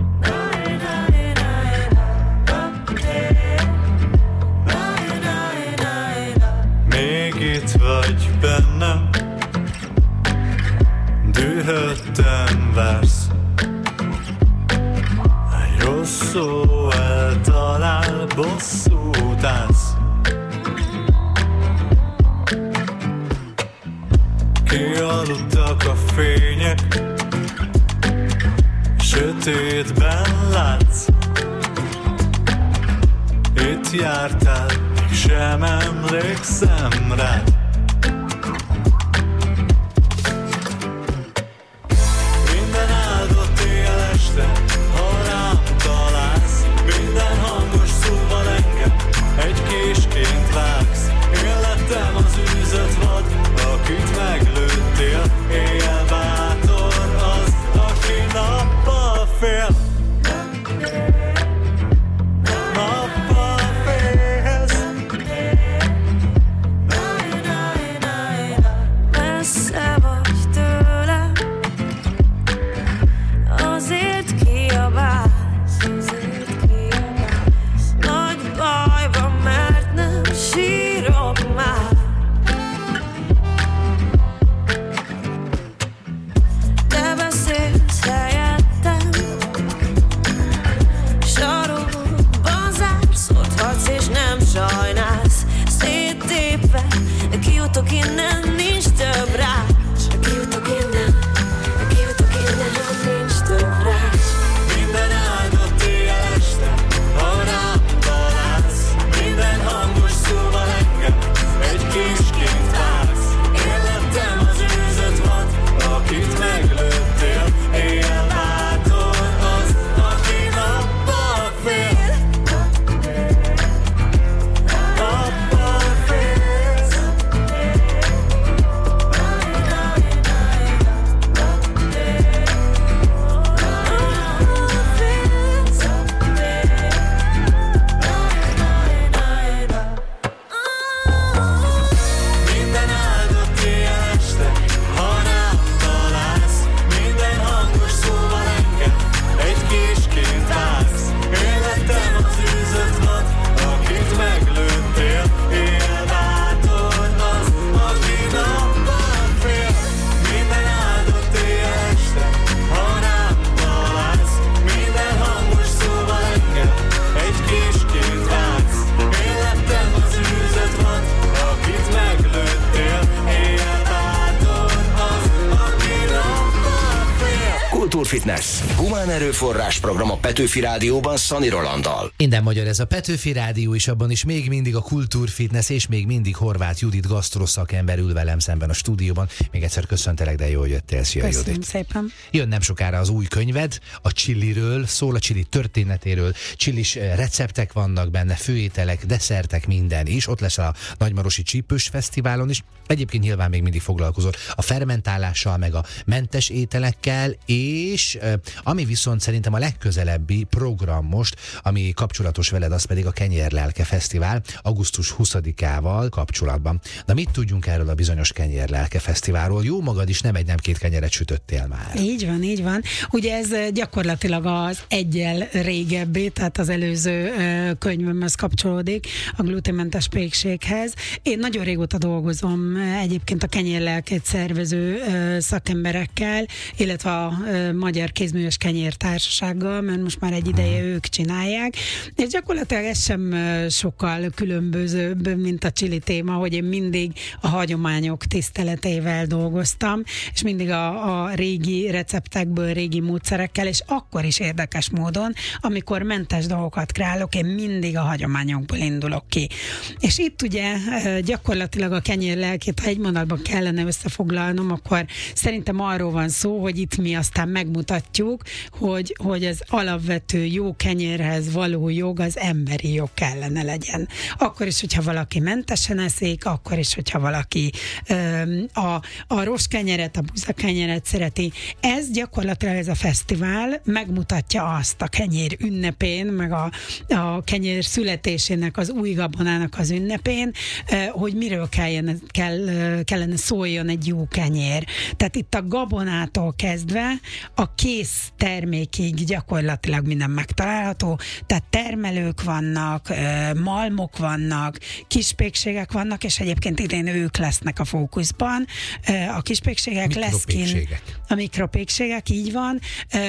Még itt vagy bennem, dühötten vársz. Egy rossz szó eltalál, bosszút állsz. Kialudtak a fények, sötétben látsz. Itt jártál, még sem emlékszem rád. Minden áldott éjjel este, ha rám találsz, minden hangos szóval engem egy késként vágsz. Én lettem az űzött vad, akit meglőttél. Éjjel bátor az, aki nappal fél. Sajnálsz, széttépve, kijutok innen, nincs több rács. Kijutok innen, kijutok innen, nincs több rács. Minden áldott éjjel este, ha rám találsz, minden hangos szóval engem egy kisként vágsz. Én lettem az űzött vad, akit meglőttél. Éjjel bátor az, aki nappal fél. Kultúrfitness. Humán erőforrás program a Petőfi Rádióban Sunny Rolanddal. Minden magyar, ez a Petőfi Rádió, és abban is még mindig a Kultúrfitness, és még mindig Horváth Judit gasztroszakember ül velem szemben a stúdióban. Még egyszer köszöntelek, de jól jöttél. Szia, Köszönöm Judit. szépen. Jön nem sokára az új könyved, a chiliről, szól a chili történetéről, csilis receptek vannak benne, főételek, desszertek, minden is. Ott lesz a Nagymarosi Csípős Fesztiválon is. Egyébként nyilván még mindig foglalkozol a fermentálással, meg a mentes ételekkel, és ami viszont szerintem a legközelebbi program most, ami kapcsolatos veled, az pedig a Kenyérlelke Fesztivál augusztus huszadikával kapcsolatban. Na, mit tudjunk erről a bizonyos Kenyérlelke Fesztiválról? Jó magad is nem egy, nem két kenyeret sütöttél már. Így van, így van. Ugye ez gyakorlatilag az egyel régebbi, tehát az előző könyvemhez kapcsolódik, a gluténmentes pékséghez. Én nagyon régóta dolgozom egyébként a Kenyérlelkét szervező szakemberekkel, illetve a Magyar Kézműves Kenyértársasággal, mert most már egy ideje ők csinálják, és gyakorlatilag ez sem sokkal különbözőbb, mint a chili téma, hogy én mindig a hagyományok tiszteletével dolgoztam, és mindig a, a régi receptekből, régi módszerekkel, és akkor is érdekes módon, amikor mentes dolgokat kreálok, én mindig a hagyományokból indulok ki. És itt ugye gyakorlatilag a kenyérlelkét, ha egy mondatban kellene összefoglalnom, akkor szerintem arról van szó, hogy itt mi aztán meg megmutatjuk, hogy, hogy az alapvető jó kenyérhez való jog az emberi jog kellene legyen. Akkor is, hogyha valaki mentesen eszik, akkor is, hogyha valaki öm, a, a rossz kenyeret, a buza kenyeret szereti. Ez gyakorlatilag ez a fesztivál megmutatja azt a kenyér ünnepén, meg a, a kenyér születésének, az új gabonának az ünnepén, hogy miről kellene, kell, kellene szóljon egy jó kenyér. Tehát itt a gabonától kezdve a kész termékig gyakorlatilag minden megtalálható, tehát termelők vannak, malmok vannak, kispékségek vannak, és egyébként idén ők lesznek a fókuszban. A kispékségek lesz kint, a mikropékségek, így van,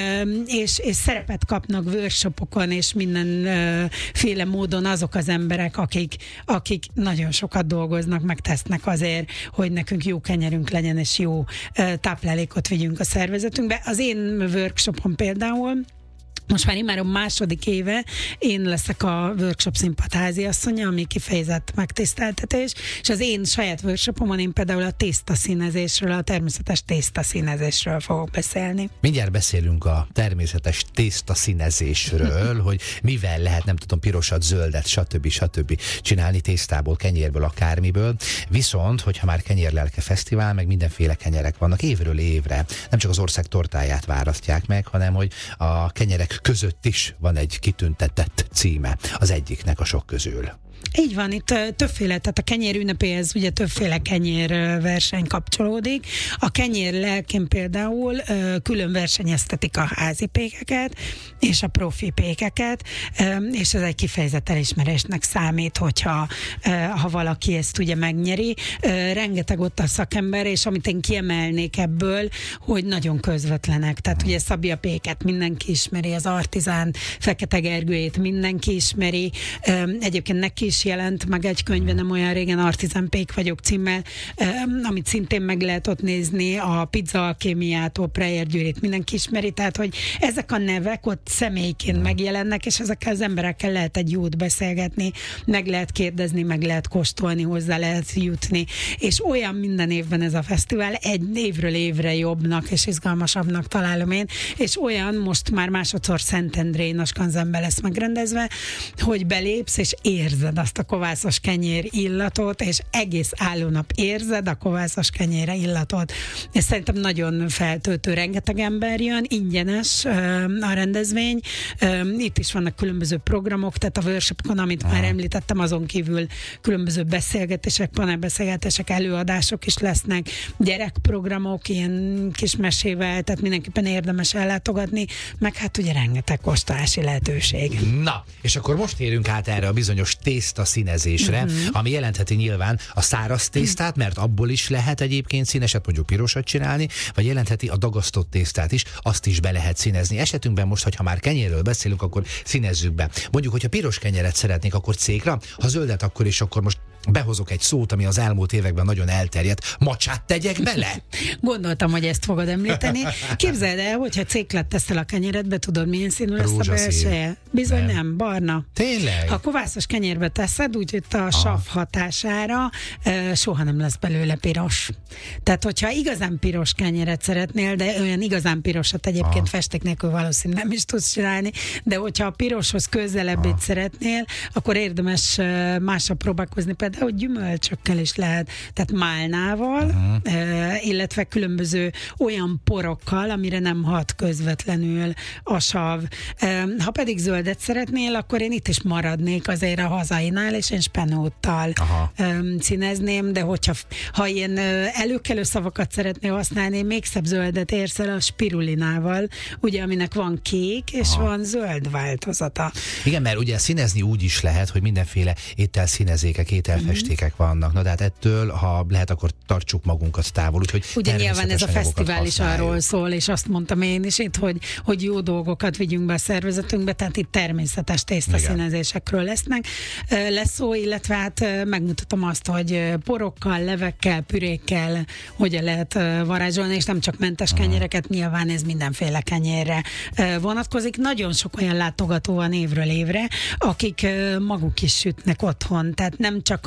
és, és szerepet kapnak workshopokon, és mindenféle módon azok az emberek, akik, akik nagyon sokat dolgoznak, meg tesznek azért, hogy nekünk jó kenyerünk legyen, és jó táplálékot vigyünk a szervezetünkbe. Az én workshopon például most már immáron második éve én leszek a workshop színpad háziasszonya, ami kifejezett megtiszteltetés, és az én saját workshopomon én például a tésztaszínezésről, a természetes tésztaszínezésről fogok beszélni. Mindjárt beszélünk a természetes tésztaszínezésről, hogy mivel lehet, nem tudom, pirosat, zöldet, stb. stb. Csinálni tésztából, kenyérből, akármiből. Viszont, hogyha már Kenyérlelke Fesztivál, meg mindenféle kenyerek vannak évről évre, nem csak az ország tortáját választják meg, hanem hogy a kenyerek között is van egy kitüntetett címe az egyiknek a sok közül. Így van, itt többféle, tehát a kenyér ünnepéhez ugye többféle kenyér verseny kapcsolódik. A kenyér lelkén például külön versenyeztetik a házi pékeket és a profi pékeket, és ez egy kifejezett elismerésnek számít, hogyha ha valaki ezt ugye megnyeri. Rengeteg ott a szakember, és amit én kiemelnék ebből, hogy nagyon közvetlenek. Tehát ugye Szabia péket mindenki ismeri, az Artizán Fekete Gergőjét mindenki ismeri, egyébként neki is jelent meg egy könyve nem olyan régen, Artizán Pék vagyok címmel, amit szintén meg lehet ott nézni, a Pizza Alkémiától Preyer Győrit mindenki ismeri, tehát hogy ezek a nevek ott személyként megjelennek, és ezekkel az emberekkel lehet egy jót beszélgetni, meg lehet kérdezni, meg lehet kóstolni, hozzá lehet jutni, és olyan minden évben ez a fesztivál egy évről évre jobbnak és izgalmasabbnak találom én, és olyan most már másodszor Szentendrén a Skanzenben lesz megrendezve, hogy belépsz és érzed azt a kovászos kenyér illatot, és egész állónap érzed a kovászos kenyére illatot. Ez szerintem nagyon feltöltő, rengeteg ember jön, ingyenes a rendezvény. Itt is vannak különböző programok, tehát a workshopon, amit Aha. már említettem, azon kívül különböző beszélgetések, panelbeszélgetések, előadások is lesznek, gyerekprogramok, ilyen kis mesével, tehát mindenképpen érdemes ellátogatni, meg hát ugye rengeteg kóstolási lehetőség. Na, és akkor most érünk át erre a bizonyos tészta színezésre, uh-huh. ami jelentheti nyilván a száraz tésztát, mert abból is lehet egyébként színeset, mondjuk pirosat csinálni, vagy jelentheti a dagasztott tésztát is, azt is be lehet színezni. Esetünkben most, hogyha már kenyérről beszélünk, akkor színezzük be. Mondjuk, hogyha piros kenyeret szeretnék, akkor cékra, ha zöldet, akkor is, akkor most behozok egy szót, ami az elmúlt években nagyon elterjedt. Macsát tegyek bele? Gondoltam, hogy ezt fogod említeni. Képzeld el, hogyha céklet teszel a kenyeredbe, tudod, milyen színű lesz a belseje? Bizony nem. nem, barna. Tényleg? Ha kovászos kenyérbe teszed, úgyhogy a ah. sav hatására uh, soha nem lesz belőle piros. Tehát, hogyha igazán piros kenyeret szeretnél, de olyan igazán pirosat egyébként ah. festék nélkül valószínűleg nem is tudsz csinálni, de hogyha a piroshoz közelebbét ah. szeretnél, akkor érdemes uh, másra próbálkozni, például, hogy gyümölcsökkel is lehet, tehát málnával, uh-huh. uh, illetve különböző olyan porokkal, amire nem hat közvetlenül a sav. Uh, ha pedig zöldet szeretnél, akkor én itt is maradnék azért a hazainál, és én spenóttal um, színezném, de hogyha ha ilyen uh, előkelő szavakat szeretnél használni, még szebb zöldet érsz el a spirulinával, ugye, aminek van kék, és Aha. van zöld változata. Igen, mert ugye színezni úgy is lehet, hogy mindenféle ételszínezékek, ételfestékek mm-hmm. vannak. Na de hát ettől, ha lehet, akkor tartsuk magunkat távol. Úgyhogy ugye nyilván ez a fesztivál is arról szól, és azt mondtam én is itt, hogy, hogy jó dolgokat vigyünk be a szervezetünkbe, tehát itt természetes tésztaszínezésekről lesznek. Lesz szó, illetve hát megmutatom azt, hogy porokkal, levekkel, pürékkel hogyan lehet varázsolni, és nem csak mentes kenyereket, nyilván ez mindenféle kenyérre vonatkozik. Nagyon sok olyan látogató van évről évre, akik maguk is sütnek otthon, tehát nem csak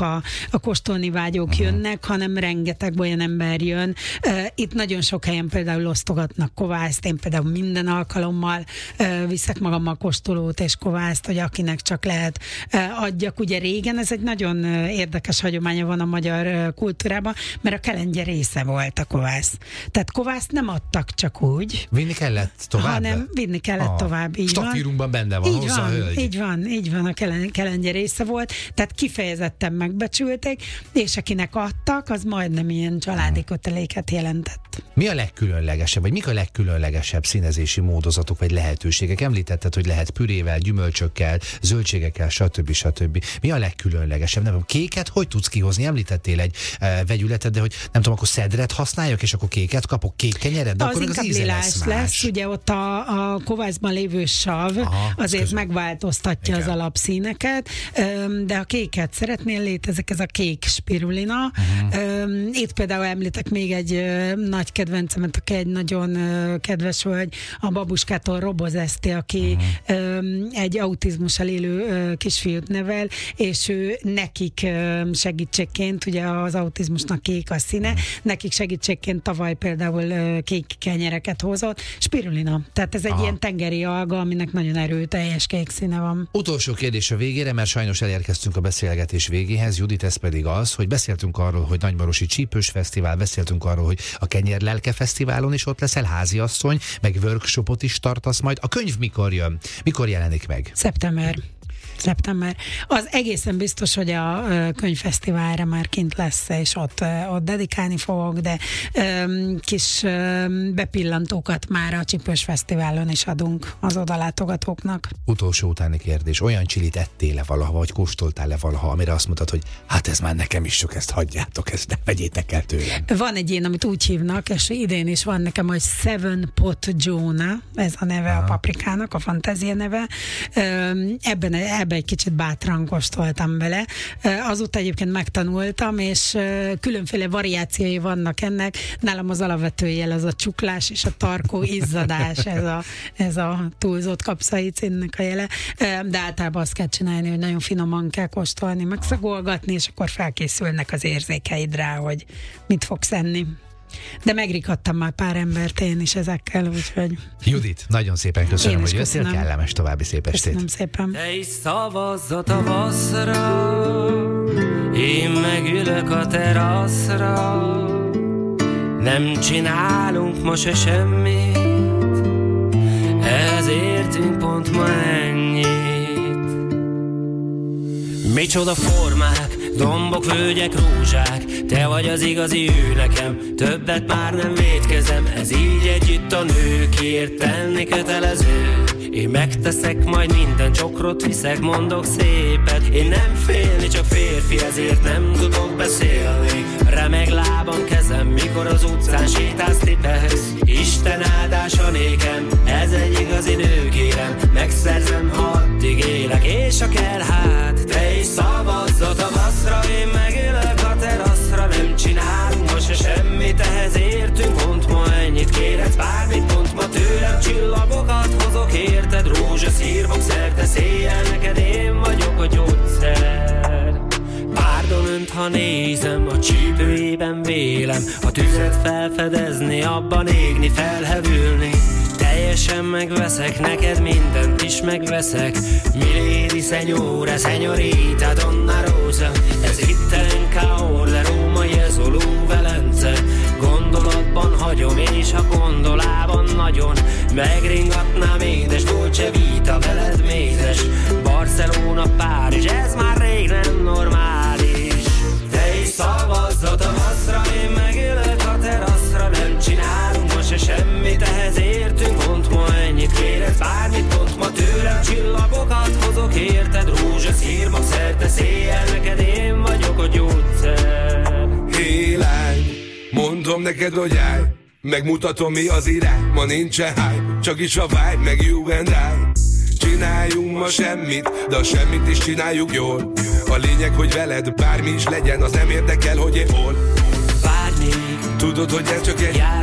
a, a kóstolni vágyók jönnek, hanem rengeteg olyan ember jön. Itt nagyon sok helyen például osztogatnak kovászt, én például minden alkalommal viszek magammal kóstolót és kovászt, hogy akinek csak lehet adjak. Ugye régen ez egy nagyon érdekes hagyománya van a magyar kultúrában, mert a kelengye része volt a kovász. Tehát kovászt nem adtak csak úgy. Vinni kellett tovább? Hanem vinni kellett ah, tovább, így stafírunkban benne van, így hozzá van, a hölgy. Így van, így van, a kelengye része volt, tehát kifejezetten megbecsülték, és akinek adtak, az majdnem ilyen családi köteléket jelentett. Mi a legkülönlegesebb, vagy mik a legkülönlegesebb színezési módozatok, vagy lehetőségek? Említetted, hogy lehet pürével, gyümölcsökkel, zöldségekkel, stb. stb. Mi a legkülönlegesebb? Nem tudom, kéket hogy tudsz kihozni? Említettél egy e, vegyületet, de hogy nem tudom, akkor szedret használjak, és akkor kéket kapok, kék kenyeret, de az akkor még az íze lesz más. lesz, ugye ott a, a kovászban lévő sav, aha, azért közül megváltoztatja igen. az alapszíneket, de ha kéket szeretnél, létezik ez a kék spirulina. Uh-huh. Itt például említek még egy nagy kedvencemet, aki egy nagyon kedves hölgy, a babuskától Roboz Eszti, aki uh-huh. egy autizmussal élő kisfiút nevel, és ő nekik segítségként, ugye az autizmusnak kék a színe, uh-huh. nekik segítségként tavaly például kék kenyereket hozott. Spirulina. Tehát ez egy aha. ilyen tengeri alga, aminek nagyon erőteljes kék színe van. Utolsó kérdés a végére, mert sajnos elérkeztünk a beszélgetés végéhez. Judit, ez pedig az, hogy beszéltünk arról, hogy Nagymarosi Csípős Fesztivál, beszéltünk arról, hogy a Kenyer Lelke Fesztiválon is ott leszel, háziasszony, meg workshopot is tartasz majd. A könyv mikor jön? Mikor jelenik meg? Szeptember. Szeptember. Az egészen biztos, hogy a könyvfesztiválra már kint lesz, és ott, ott dedikálni fogok, de um, kis um, bepillantókat már a Csípős Fesztiválon is adunk az odalátogatóknak. Utolsó utáni kérdés. Olyan csilit ettél-e valaha, vagy kóstoltál-e valaha, amire azt mondtad, hogy hát ez már nekem is sok, ezt hagyjátok, ezt ne vegyétek el tőlem. Van egy ilyen, amit úgy hívnak, és idén is van nekem, hogy Seven Pot Jonah, ez a neve aha. a paprikának, a fantázia neve. Um, ebben, ebben egy kicsit bátran kóstoltam bele. Azóta egyébként megtanultam, és különféle variációi vannak ennek. Nálam az alapvető jel az a csuklás és a tarkó izzadás, ez a, ez a túlzott kapszaicinnek a jele. De általában azt kell csinálni, hogy nagyon finoman kell kóstolni, megszagolgatni, és akkor felkészülnek az érzékeid rá, hogy mit fogsz enni. De megrikadtam már pár embert én is ezekkel, úgyhogy... Judit, nagyon szépen köszönöm, hogy jöttél, kellemes további szép estét. Köszönöm szépen. Te is szavazz a tavaszra, én megülök a teraszra, nem csinálunk ma se semmit, ezértünk pont ma ennyit. Micsoda formák, dombok, völgyek, rózsák, te vagy az igazi ő nekem, többet már nem vétkezem, ez így együtt a nőkért tenni kötelező. Én megteszek majd minden csokrot, viszek, mondok szépet, én nem félni, csak férfi, ezért nem tudok beszélni. Remeg lábam, kezem, mikor az utcán sétálsz, tippelsz. Isten áldása nékem, ez egy igazi nő, kérem, megszerzem, ha addig élek, és ha kell, hát te is szavazz a tavaszra, én megülök a teraszra, nem csinálunk most se semmit, ehhez értünk, pont ma ennyit kérhetsz, bármit pont ma tőlem, csillagokat hozok, érted, rózsaszírmok szerte széjjel, neked én vagyok a gyógyszer. Párdon önt, ha nézem, a csípőjében vélem, a tüzet felfedezni, abban égni, felhevülni. Teljesen megveszek, neked mindent is megveszek. Milady, senyora, senyorita, donna rosa. Ez hittelen Caorle, római, ez Olú, Velence. Gondolatban hagyom, én is, ha gondolában nagyon megringatnám, édes Dolce Vita, veled mézes. Barcelona, Párizs, ez már rég nem normális. Te is szavazz a tavaszra, én megélek a teraszra, nem csinálunk ma se semmit, ehhez értünk, pont ma ennyit kérhetsz, bármit pont ma tőlem, csillagokat hozok, érted, rózsaszírmok szerte széjjel, neked én vagyok a gyógyszer. Hé lány, mondom neked, hogy állj, megmutatom mi az irány, ma nincsen hype, csak is a vibe, meg you and I. Csináljunk ma semmit, de a semmit is csináljuk jól. A lényeg, hogy veled bármi is legyen, az nem érdekel, hogy én hol. Várj még, tudod, hogy ez csak egy játék,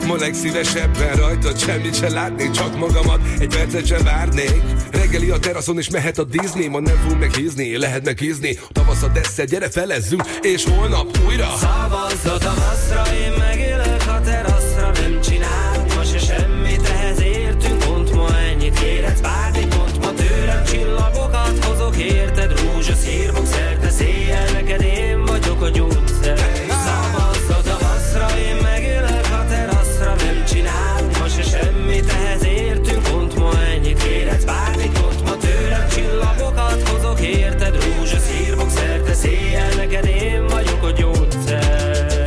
Ma legszívesebben rajtad semmit se látnék, csak magamat egy percet se várnék. Reggeli a teraszon és mehet a Disney, ma nem fogunk meghízni, lehet meghízni. Tavasz a desszert, gyere felezzünk, és holnap újra. Szavazz a tavaszra, én megélek a teraszra. Nem csinálunk ma se semmit, ehhez értünk. Pont ma ennyit kérhetsz, bármi pont ma tőlem csillagokat hozok, érted? Rózsaszír fog szerte széjjel, neked én vagyok a gyógyszer. Szavazz a tavaszra, én megélek a teraszra. Nem csinálunk ma se semmit, ehhez értünk. Pont ma ennyit kérhetsz, bármi pont ma tőlem csillagokat hozok, érted? Rózsaszír fog szerte széjjel, neked én vagyok a gyógyszer.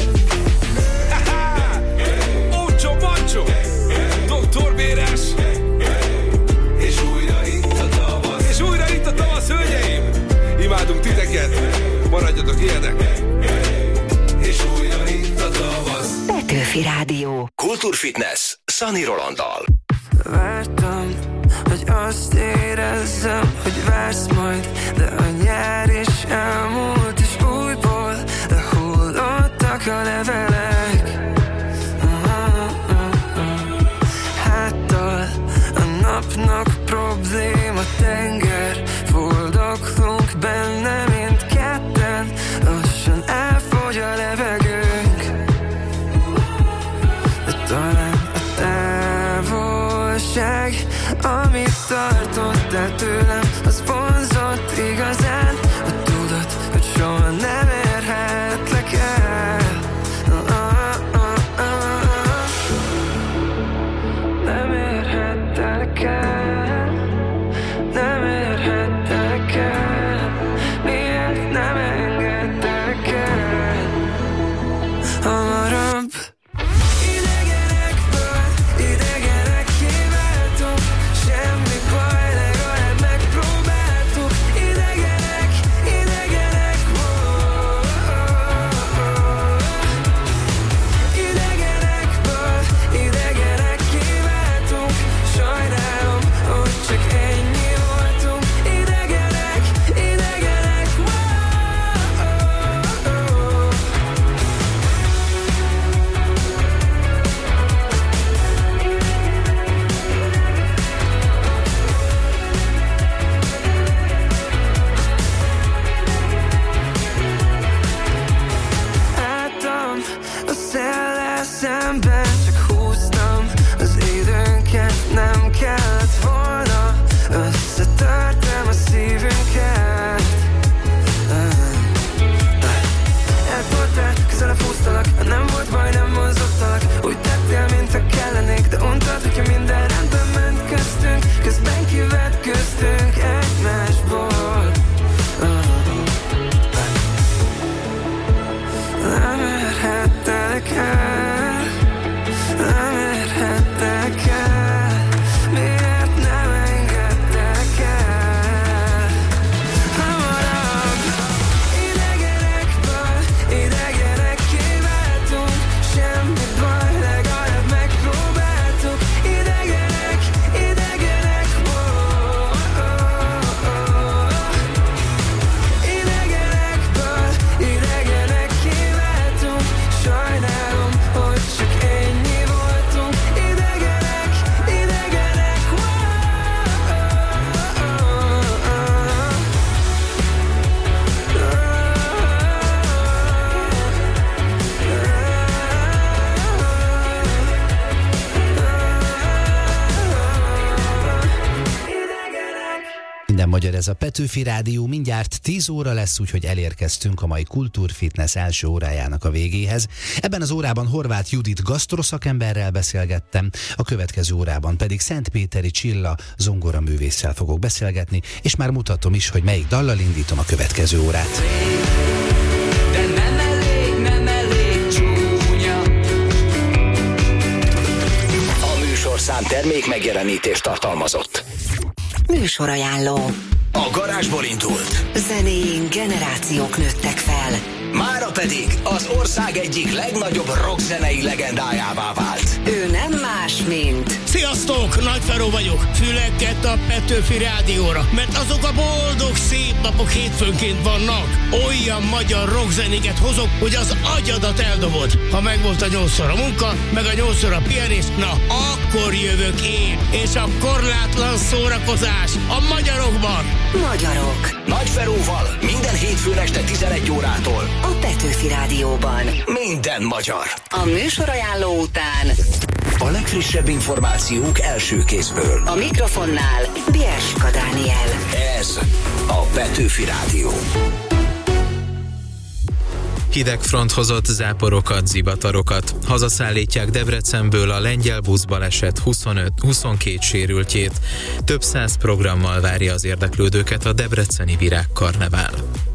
Ócsó, macsó, doktor Béres. És újra itt a tavasz. És újra itt a tavasz, hölgyeim. Imádunk titeket, maradjatok ilyenek. És újra itt a tavasz. Petőfi Rádió. Kultúrfitness Szani Rolanddal. Vártam, hogy azt érezzem, hogy vársz majd, de a nyár is elmúlt, és újból lehullottak a levelek. Háttal a napnak probléma tenger, fordoklunk benne mindketten, lassan elfogy a levegőnk. De talán a távolság, amit tartottál tőlem, az vonzott igazán, hogy tudod, hogy soha nem érhetlek el. Nem érhettelek el, nem érhettelek el, miért nem engedtelek el hamarabb. Idegenekből idegenek kiváltunk, semmi baj, legalább megpróbáltuk. Idegenek, idegenek, oh, oh, oh. Idegenekből idegenek kiváltunk, sajnálom, hogy csak ennyi voltunk. Idegenek, idegenek, oh, oh, oh. Álltam a széllel szemben, csak húztam az időnket, nem kellett volna, összetörtem a szívünket. Eltoltál, közelebb húztalak, nem volt baj, nem vonzottalak. Úgy tettél, mintha kellenék, de untad, hogyha minden rendben ment köztünk. Közben kivett köztünk egymásból. Nem érhettelek el, nem érhettelek el, miért nem engedtelek el hamarabb. Idegenekből idegenek kiváltunk, semmi baj, legalább megpróbáltuk. Idegenek, idegenek, oh, oh, oh. Idegenekből idegenek kiváltunk, sajnálom, hogy csak ennyi voltunk. Idegenek, idegenek, oh, oh, oh, Minden magyar, ez a Petőfi Rádió, mindjárt tíz óra lesz, úgyhogy elérkeztünk a mai Kultúrfitness első órájának a végéhez. Ebben az órában Horváth Judit gasztroszakemberrel beszélgettem, a következő órában pedig Szentpéteri Csilla zongoraművésszel fogok beszélgetni, és már mutatom is, hogy melyik dallal indítom a következő órát. De nem elég, nem elég csúnya. A műsorszám termék megjelenítést tartalmazott. Műsorajánló. A garázsból indult. Zenéjén generációk nőttek fel. Mára pedig az ország egyik legnagyobb rockzenei legendájává vált. Ő nem más, mint Sziasztok! Szevasztok! Nagy Feró vagyok. Füleket a Petőfi Rádióra, mert azok a boldog, szép napok hétfőnként vannak. Olyan magyar rockzenéket hozok, hogy az agyadat eldobod. Ha megvolt a nyolcszor a munka, meg a nyolcszor a pihenés, na akkor jövök én, és a korlátlan szórakozás a magyarokban. Magyarok. Nagy Feróval minden hétfőn este tizenegy órától A Petőfi Rádióban. minden magyar. A műsorajánló után A legfrissebb információk első kézből. a mikrofonnál Bierska Dániel. Ez a Petőfi Rádió. Hideg front hozott záporokat, zivatarokat. Hazaszállítják Debrecenből a lengyel buszbaleset huszonöt, huszonkét sérültjét. Több száz programmal várja az érdeklődőket a debreceni virágkarnevál.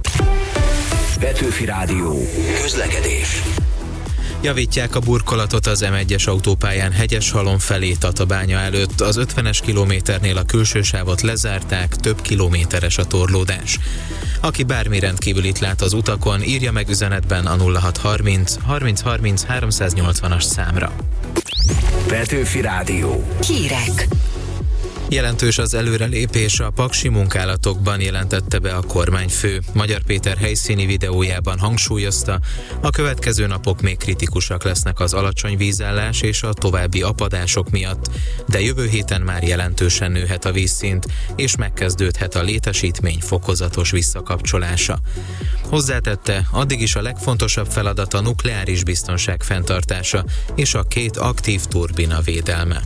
Petőfi Rádió. Közlekedés. Javítják a burkolatot az em egyes autópályán Hegyeshalom felé Tatabánya előtt. Az ötvenes kilométernél a külső sávot lezárták, több kilométeres a torlódás. Aki bármi rendkívülit lát az utakon, írja meg üzenetben a nulla hat harminc harminc harminc háromszáznyolcvanas számra. Petőfi Rádió. Hírek. Jelentős az előrelépés a paksi munkálatokban, jelentette be a kormányfő. Magyar Péter helyszíni videójában hangsúlyozta, a következő napok még kritikusak lesznek az alacsony vízállás és a további apadások miatt, de jövő héten már jelentősen nőhet a vízszint, és megkezdődhet a létesítmény fokozatos visszakapcsolása. Hozzátette, addig is a legfontosabb feladat a nukleáris biztonság fenntartása és a két aktív turbina védelme.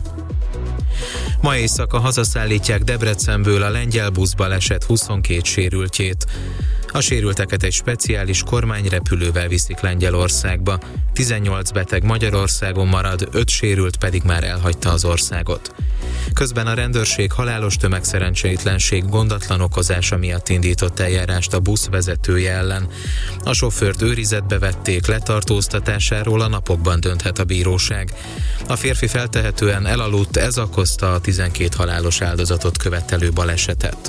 Ma éjszaka hazaszállítják Debrecenből a lengyel buszbaleset huszonkét sérültjét. A sérülteket egy speciális kormányrepülővel viszik Lengyelországba. tizennyolc beteg Magyarországon marad, öt sérült pedig már elhagyta az országot. Közben a rendőrség halálos tömegszerencsétlenség gondatlan okozása miatt indított eljárást a busz vezetője ellen. A sofőrt őrizetbe vették, letartóztatásáról a napokban dönthet a bíróság. A férfi feltehetően elaludt, ez okozta a tizenkét halálos áldozatot követelő balesetet.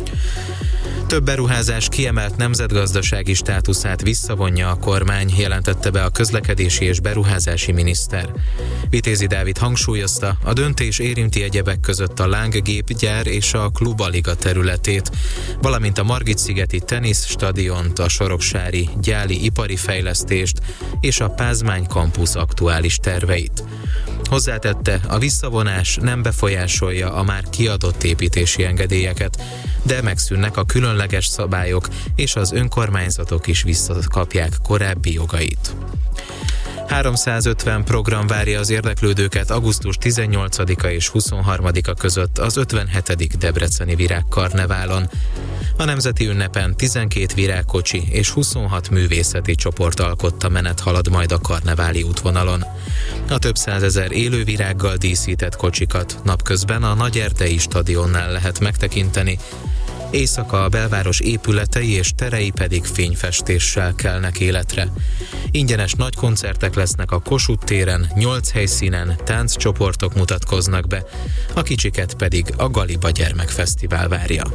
Több beruházás kiemelt nemzetgazdasági státuszát visszavonja a kormány, jelentette be a közlekedési és beruházási miniszter. Vitézi Dávid hangsúlyozta, a döntés érinti egyebek között a Láng-gépgyár és a Klubaliga területét, valamint a Margit-szigeti teniszstadiont, a soroksári gyáli ipari fejlesztést és a Pázmány kampusz aktuális terveit. Hozzátette, a visszavonás nem befolyásolja a már kiadott építési engedélyeket, de megszűnnek a különleges szabályok, és az önkormányzatok is visszakapják korábbi jogait. háromszázötven program várja az érdeklődőket augusztus tizennyolcadika és huszonharmadika között az ötvenhetedik debreceni virágkarneválon. A nemzeti ünnepen tizenkét virágkocsi és huszonhat művészeti csoport alkotta menet halad majd a karneváli útvonalon. A több százezer élő virággal díszített kocsikat napközben a Nagyerdei stadionnál lehet megtekinteni, éjszaka a belváros épületei és terei pedig fényfestéssel kelnek életre. Ingyenes nagy koncertek lesznek a Kossuth téren, nyolc helyszínen tánccsoportok mutatkoznak be, a kicsiket pedig a Galiba Gyermekfesztivál várja.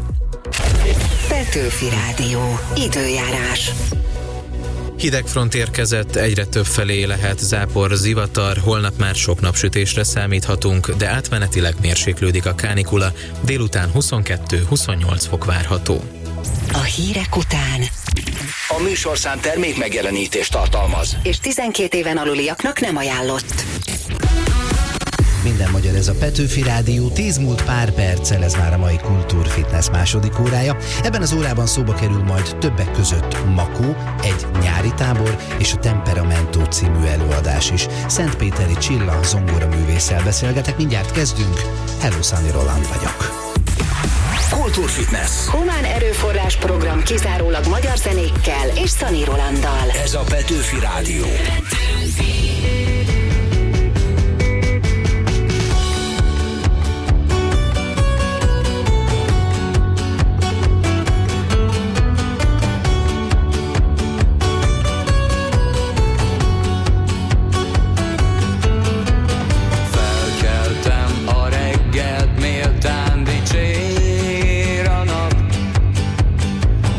Petőfi Rádió. Időjárás. Hidegfront érkezett, egyre több felé lehet zápor, zivatar, holnap már sok napsütésre számíthatunk, de átmenetileg mérséklődik a kánikula, délután huszonkettő-huszonnyolc fok várható. A hírek után A műsorszám termék megjelenítést tartalmaz, és tizenkét éven aluliaknak nem ajánlott. Minden magyar, ez a Petőfi Rádió, tíz múlt pár perccel, ez már a mai Kultúrfitness második órája. Ebben az órában szóba kerül majd többek között Makó, egy nyári tábor és a Temperamento című előadás is. Szentpéteri Csilla zongoraművésszel beszélgetek, mindjárt kezdünk. Hello, Sunny Roland vagyok. Kultúrfitness. Humán erőforrás program kizárólag magyar zenékkel és Sunny Rolanddal. Ez a Petőfi Rádió.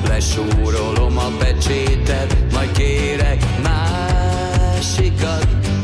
Súrolom a pecsétet, majd kérek másikat.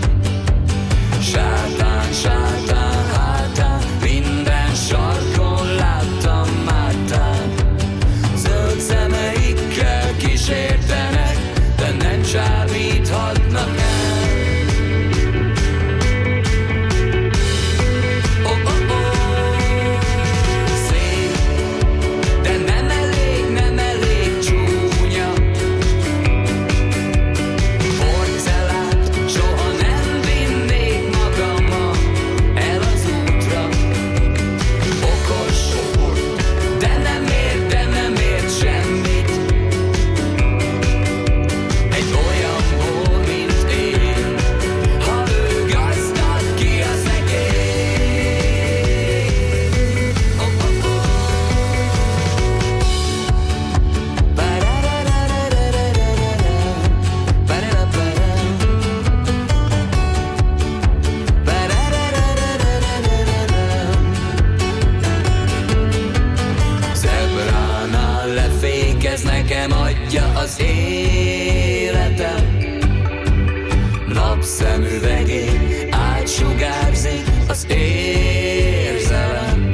érzelem.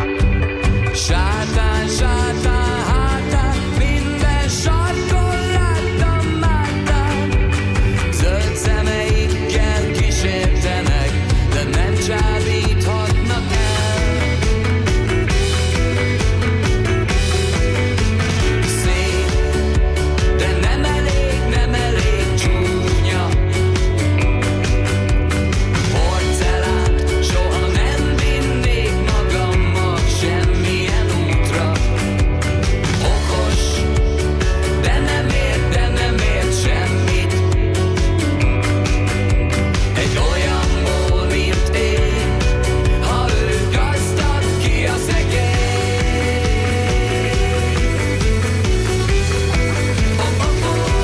Sátán, sátán, hátán, minden sarkon láttam mátán. Zöld szemeikkel kísértenek, de nem csábíthatnak el. Szép, de nem elég, nem elég csúnya. Porcelánt soha nem vinnék magammal semmilyen útra. Okos, de nem ért, de nem ért semmit. Egy olyan mól, mint én, ha ő gazdag, ki a szegény. Oh, oh,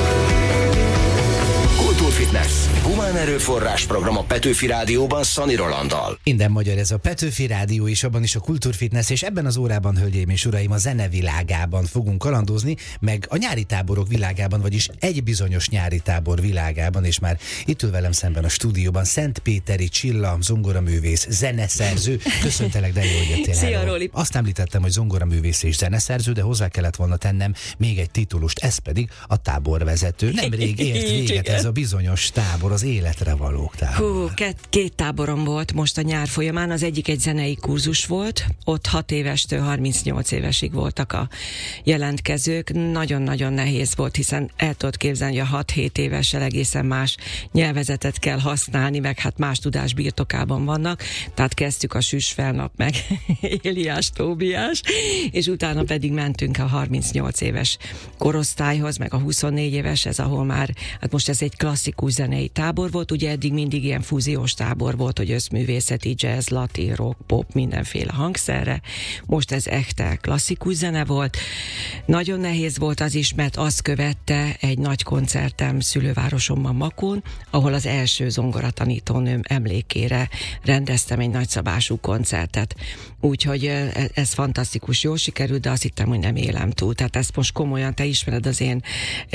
oh. Kultúrfitness. Humán erőforrás program a Petőfi Rádióban Szani Rolanddal. Minden magyar ez a Petőfi Rádió, és abban is a Kultúrfitness, és ebben az órában, hölgyeim és uraim, a zene világában fogunk kalandozni, meg a nyári táborok világában, vagyis egy bizonyos nyári tábor világában, és már itt ül velem szemben a stúdióban Szentpéteri Csilla, zongoraművész, zeneszerző. Köszöntelek, de jó, hogy jöttél. Szia, Hello. Róli. Azt említettem, hogy zongoraművész és zeneszerző, de hozzá kellett volna tennem még egy titulust, ez pedig a táborvezető. Nemrég ért véget ez a bizonyos tábor, az életre valók tábor. Hú, két, két táborom volt most a nyár folyamán, az egyik egy zenei kurzus volt, ott hat évestől harmincnyolc évesig voltak a jelentkezők, nagyon-nagyon nehéz volt, hiszen el tudod képzelni, hogy a hat-hét évessel egészen más nyelvezetet kell használni, meg hát más tudás birtokában vannak, tehát kezdtük a Süsfelnap meg Éliás, Tóbiás, és utána pedig mentünk a harmincnyolc éves korosztályhoz, meg a huszonnégy éves, ez ahol már, hát most ez egy klasszikus zenei tábor volt, ugye eddig mindig ilyen fúziós tábor volt, hogy összművészeti, jazz, latin, rock, pop, mindenféle hangszerre. Most ez echte klasszikus zene volt. Nagyon nehéz volt az is, mert azt követte egy nagy koncertem szülővárosomban, Makón, ahol az első zongoratanítónőm emlékére rendeztem egy nagyszabású koncertet. Úgyhogy ez fantasztikus, jól sikerült, de azt hittem, hogy nem élem túl. Tehát ezt most komolyan, te ismered az én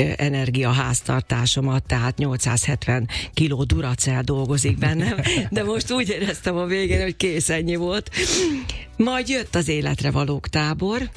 energiaháztartásomat, tehát nyolcszázhetven kiló Duracell dolgozik bennem, de most úgy éreztem a végén, hogy kész, ennyi volt. Majd jött az életre valók tábor.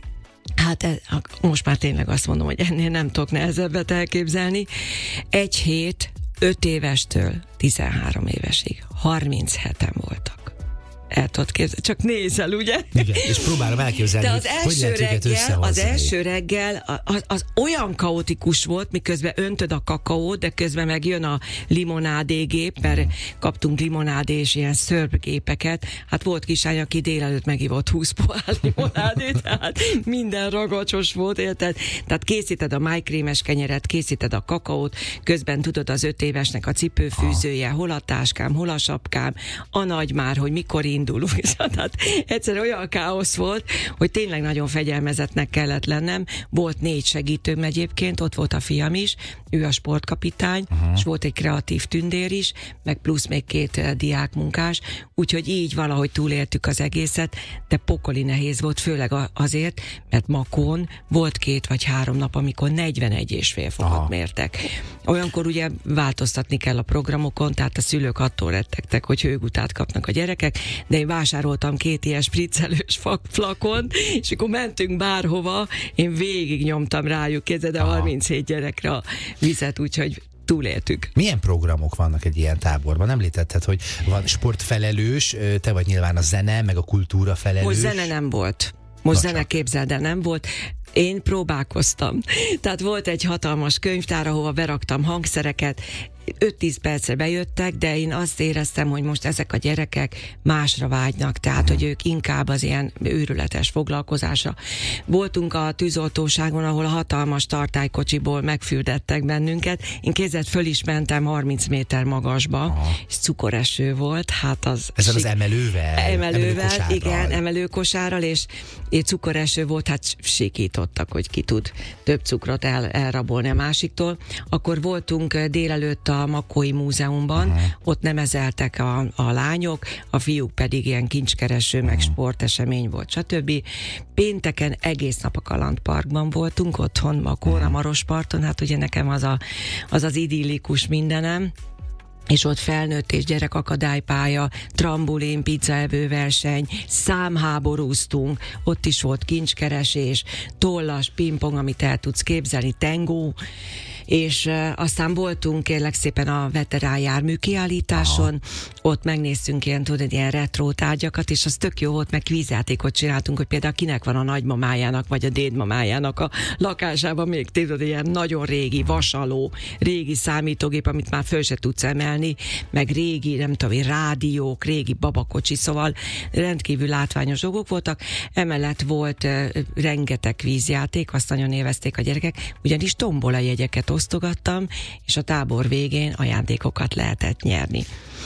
Hát ez, most már tényleg azt mondom, hogy ennél nem tudok nehezebbet elképzelni. Egy hét, öt évestől tizenhárom évesig, harminc heten voltak. El tudod képzelni, csak nézel, ugye? Igen, és próbálom elképzelni, de az hogy első lehet őket reggel, az összehozni. első reggel az, az olyan kaotikus volt, miközben öntöd a kakaót, de közben meg jön a limonádégép, mert hmm. kaptunk limonádé és ilyen szörbgépeket. Hát volt kisány, aki délelőtt megivott húsz pohár limonádét, tehát minden ragacsos volt, érted? Tehát készíted a májkrémes kenyeret, készíted a kakaót, közben tudod az öt évesnek a cipőfűzője, hol a táskám, hol a sapkám, a nagy már, hogy mikor indulunk. Tehát egyszer olyan káosz volt, hogy tényleg nagyon fegyelmezetnek kellett lennem. Volt négy segítőm egyébként, ott volt a fiam is, ő a sportkapitány, uh-huh. és volt egy kreatív tündér is, meg plusz még két uh, diákmunkás, úgyhogy így valahogy túléltük az egészet, de pokoli nehéz volt, főleg a, azért, mert Makón volt két vagy három nap, amikor negyvenegy és fél fokot Aha. mértek. Olyankor ugye változtatni kell a programokon, tehát a szülők attól rettegtek, hogy hőgutát kapnak a gyerekek, de én vásároltam két ilyen spriccelős flakont, és akkor mentünk bárhova, én végig nyomtam rájuk, képzeld, a harminchét gyerekre a vizet, úgyhogy túléltük. Milyen programok vannak egy ilyen táborban? Említetted, hogy van sportfelelős, te vagy nyilván a zene, meg a kultúra felelős. Most zene nem volt. Most zene, képzeld el, nem volt. Én próbálkoztam. Tehát volt egy hatalmas könyvtár, ahova beraktam hangszereket, öt-tíz percre bejöttek, de én azt éreztem, hogy most ezek a gyerekek másra vágynak, tehát, hogy ők inkább az ilyen őrületes foglalkozásra. Voltunk a tűzoltóságon, ahol a hatalmas tartálykocsiból megfürdettek bennünket. Én kézzel föl is mentem harminc méter magasba, Aha. és cukoreső volt. Hát az Ezzel sik... az emelővel? Emelővel, igen, emelőkosárral, és, és cukoreső volt, hát sikítottak, hogy ki tud több cukrot el, elrabolni a másiktól. Akkor voltunk délelőtt a Makói Múzeumban, uh-huh. ott nemezeltek a, a lányok, a fiúk pedig ilyen kincskereső, uh-huh. meg sportesemény volt, stb. Pénteken egész nap a Kalandparkban voltunk, otthon Makón, uh-huh. a Marosparton, hát ugye nekem az a, az, az idillikus mindenem. és ott felnőtt és gyerek akadálypálya, trambulin, pizzaevő verseny, számháborúztunk, ott is volt kincskeresés, tollas, pingpong, amit el tudsz képzelni, tengó, és uh, aztán voltunk kérlek szépen a veterán jármű kiállításon, aha, ott megnéztünk ilyen, tudod, ilyen retro tárgyakat, és az tök jó volt, meg kvízjátékot csináltunk, hogy például kinek van a nagymamájának, vagy a dédmamájának a lakásában még, tudod, ilyen nagyon régi vasaló, régi számítógép, amit már föl se tudsz emelni, meg régi, nem tudom, rádiók, régi babakocsi, szóval rendkívül látványos dolgok voltak. Emellett volt uh, rengeteg kvízjáték, azt nagyon élvezték a gyerekek, ugyanis tombola jegyeket osztogattam, és a tábor végén ajándékokat lehetett nyerni.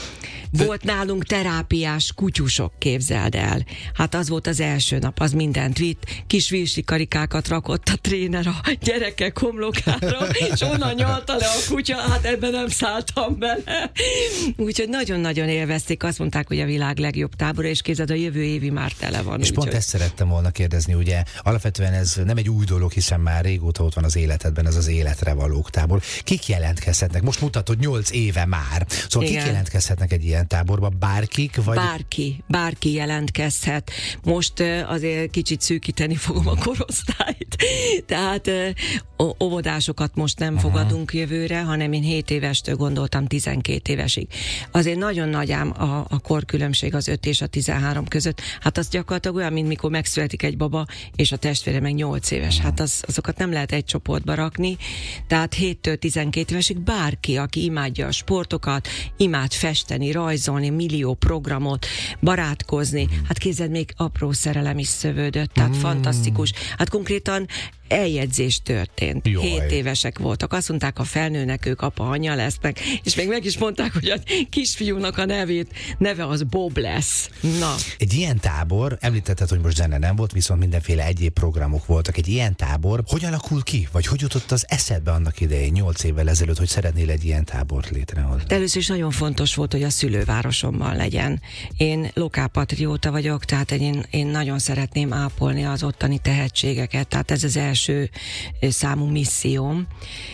Volt nálunk terápiás kutyusok, képzeld el. Hát az volt az első nap, az mindent vitt. Kis virsi karikákat rakott a tréner a gyerekek homlokára, és onnan nyalta le a kutya, hát ebben nem szálltam bele. Úgyhogy nagyon-nagyon élvezték, azt mondták, hogy a világ legjobb tábora, és képzeld, a jövő évi már tele van. És úgy, pont hogy... ezt szerettem volna kérdezni, ugye alapvetően ez nem egy új dolog, hiszen már régóta ott van az életedben, ez az életre valók tábor. Kik jelentkezhetnek? Most mutatod nyolc éve már. Szóval igen, kik jelentkezhetnek egy ilyen táborba? Bárkik? Vagy... Bárki, bárki jelentkezhet. Most uh, azért kicsit szűkíteni fogom a korosztályt. Tehát uh, óvodásokat most nem aha, fogadunk jövőre, hanem én hét évestől gondoltam tizenkét évesig. Azért nagyon nagy ám a, a korkülönbség az öt és a tizenhárom között. Hát az gyakorlatilag olyan, mint mikor megszületik egy baba, és a testvére meg nyolc éves. Hát az, azokat nem lehet egy csoportba rakni. Tehát héttől tizenkét évesig bárki, aki imádja a sportokat, imád festeni, rajzolni, millió programot, barátkozni. Hát képzeld, még apró szerelem is szövődött, tehát mm. fantasztikus. Hát konkrétan eljegyzés történt. Jaj. Hét évesek voltak. Azt mondták, ha felnőnek, ők apa, anyja lesznek, és még meg is mondták, hogy a kisfiúnak a nevét, neve az Bob lesz. Na. Egy ilyen tábor, említetted, hogy most zene nem volt, viszont mindenféle egyéb programok voltak. Egy ilyen tábor, hogy alakul ki? Vagy hogy jutott az eszedbe annak idején, nyolc évvel ezelőtt, hogy szeretnél egy ilyen tábort létrehozni? Először is nagyon fontos volt, hogy a szülővárosomban legyen. Én lokálpatrióta vagyok, tehát én, én nagyon szeretném ápolni az ottani tehetségeket, tehát ez az első számú misszióm.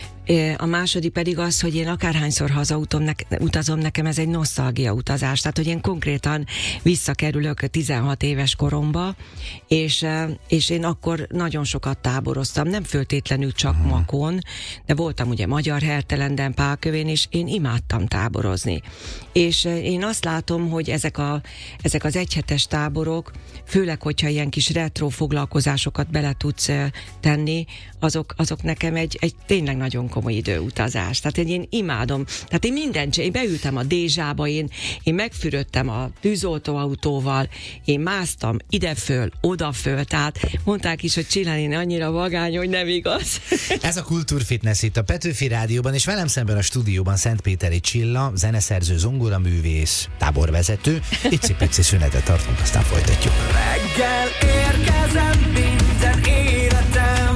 A második pedig az, hogy én akárhányszor hazautom, ne, utazom, nekem ez egy nosztalgia utazás, tehát hogy én konkrétan visszakerülök tizenhat éves koromba, és, és én akkor nagyon sokat táboroztam, nem föltétlenül csak Makón, de voltam ugye Magyar Hertelenden, Pálkövén, és én imádtam táborozni. És én azt látom, hogy ezek, a, ezek az egyhetes táborok, főleg, hogyha ilyen kis retro foglalkozásokat bele tudsz tenni, azok, azok nekem egy, egy tényleg nagyon komoly időutazás. Tehát én imádom. Tehát én mindent, én beültem a Dézsába, én, én megfürödtem a tűzoltóautóval, én másztam ide-föl, oda-föl, tehát mondták is, hogy csinálni annyira vagány, hogy nem igaz. Ez a Kultúrfitness itt a Petőfi Rádióban, és velem szemben a stúdióban Szentpéteri Csilla, zeneszerző, zongoraművész, táborvezető. Icipici szünetet tartunk, aztán folytatjuk. Reggel érkezem, minden életem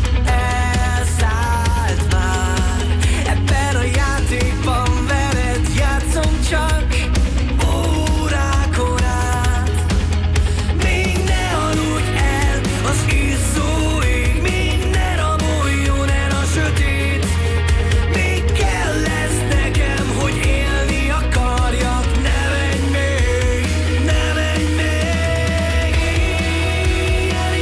elszállt már. Ebben a játékban veled játszom csak órákon át. Még ne aludj el, az izzó ég, minden ramoljon el a sötét. Még kell lesz nekem, hogy élni akarjak. Ne menj még, ne menj még. Éjjel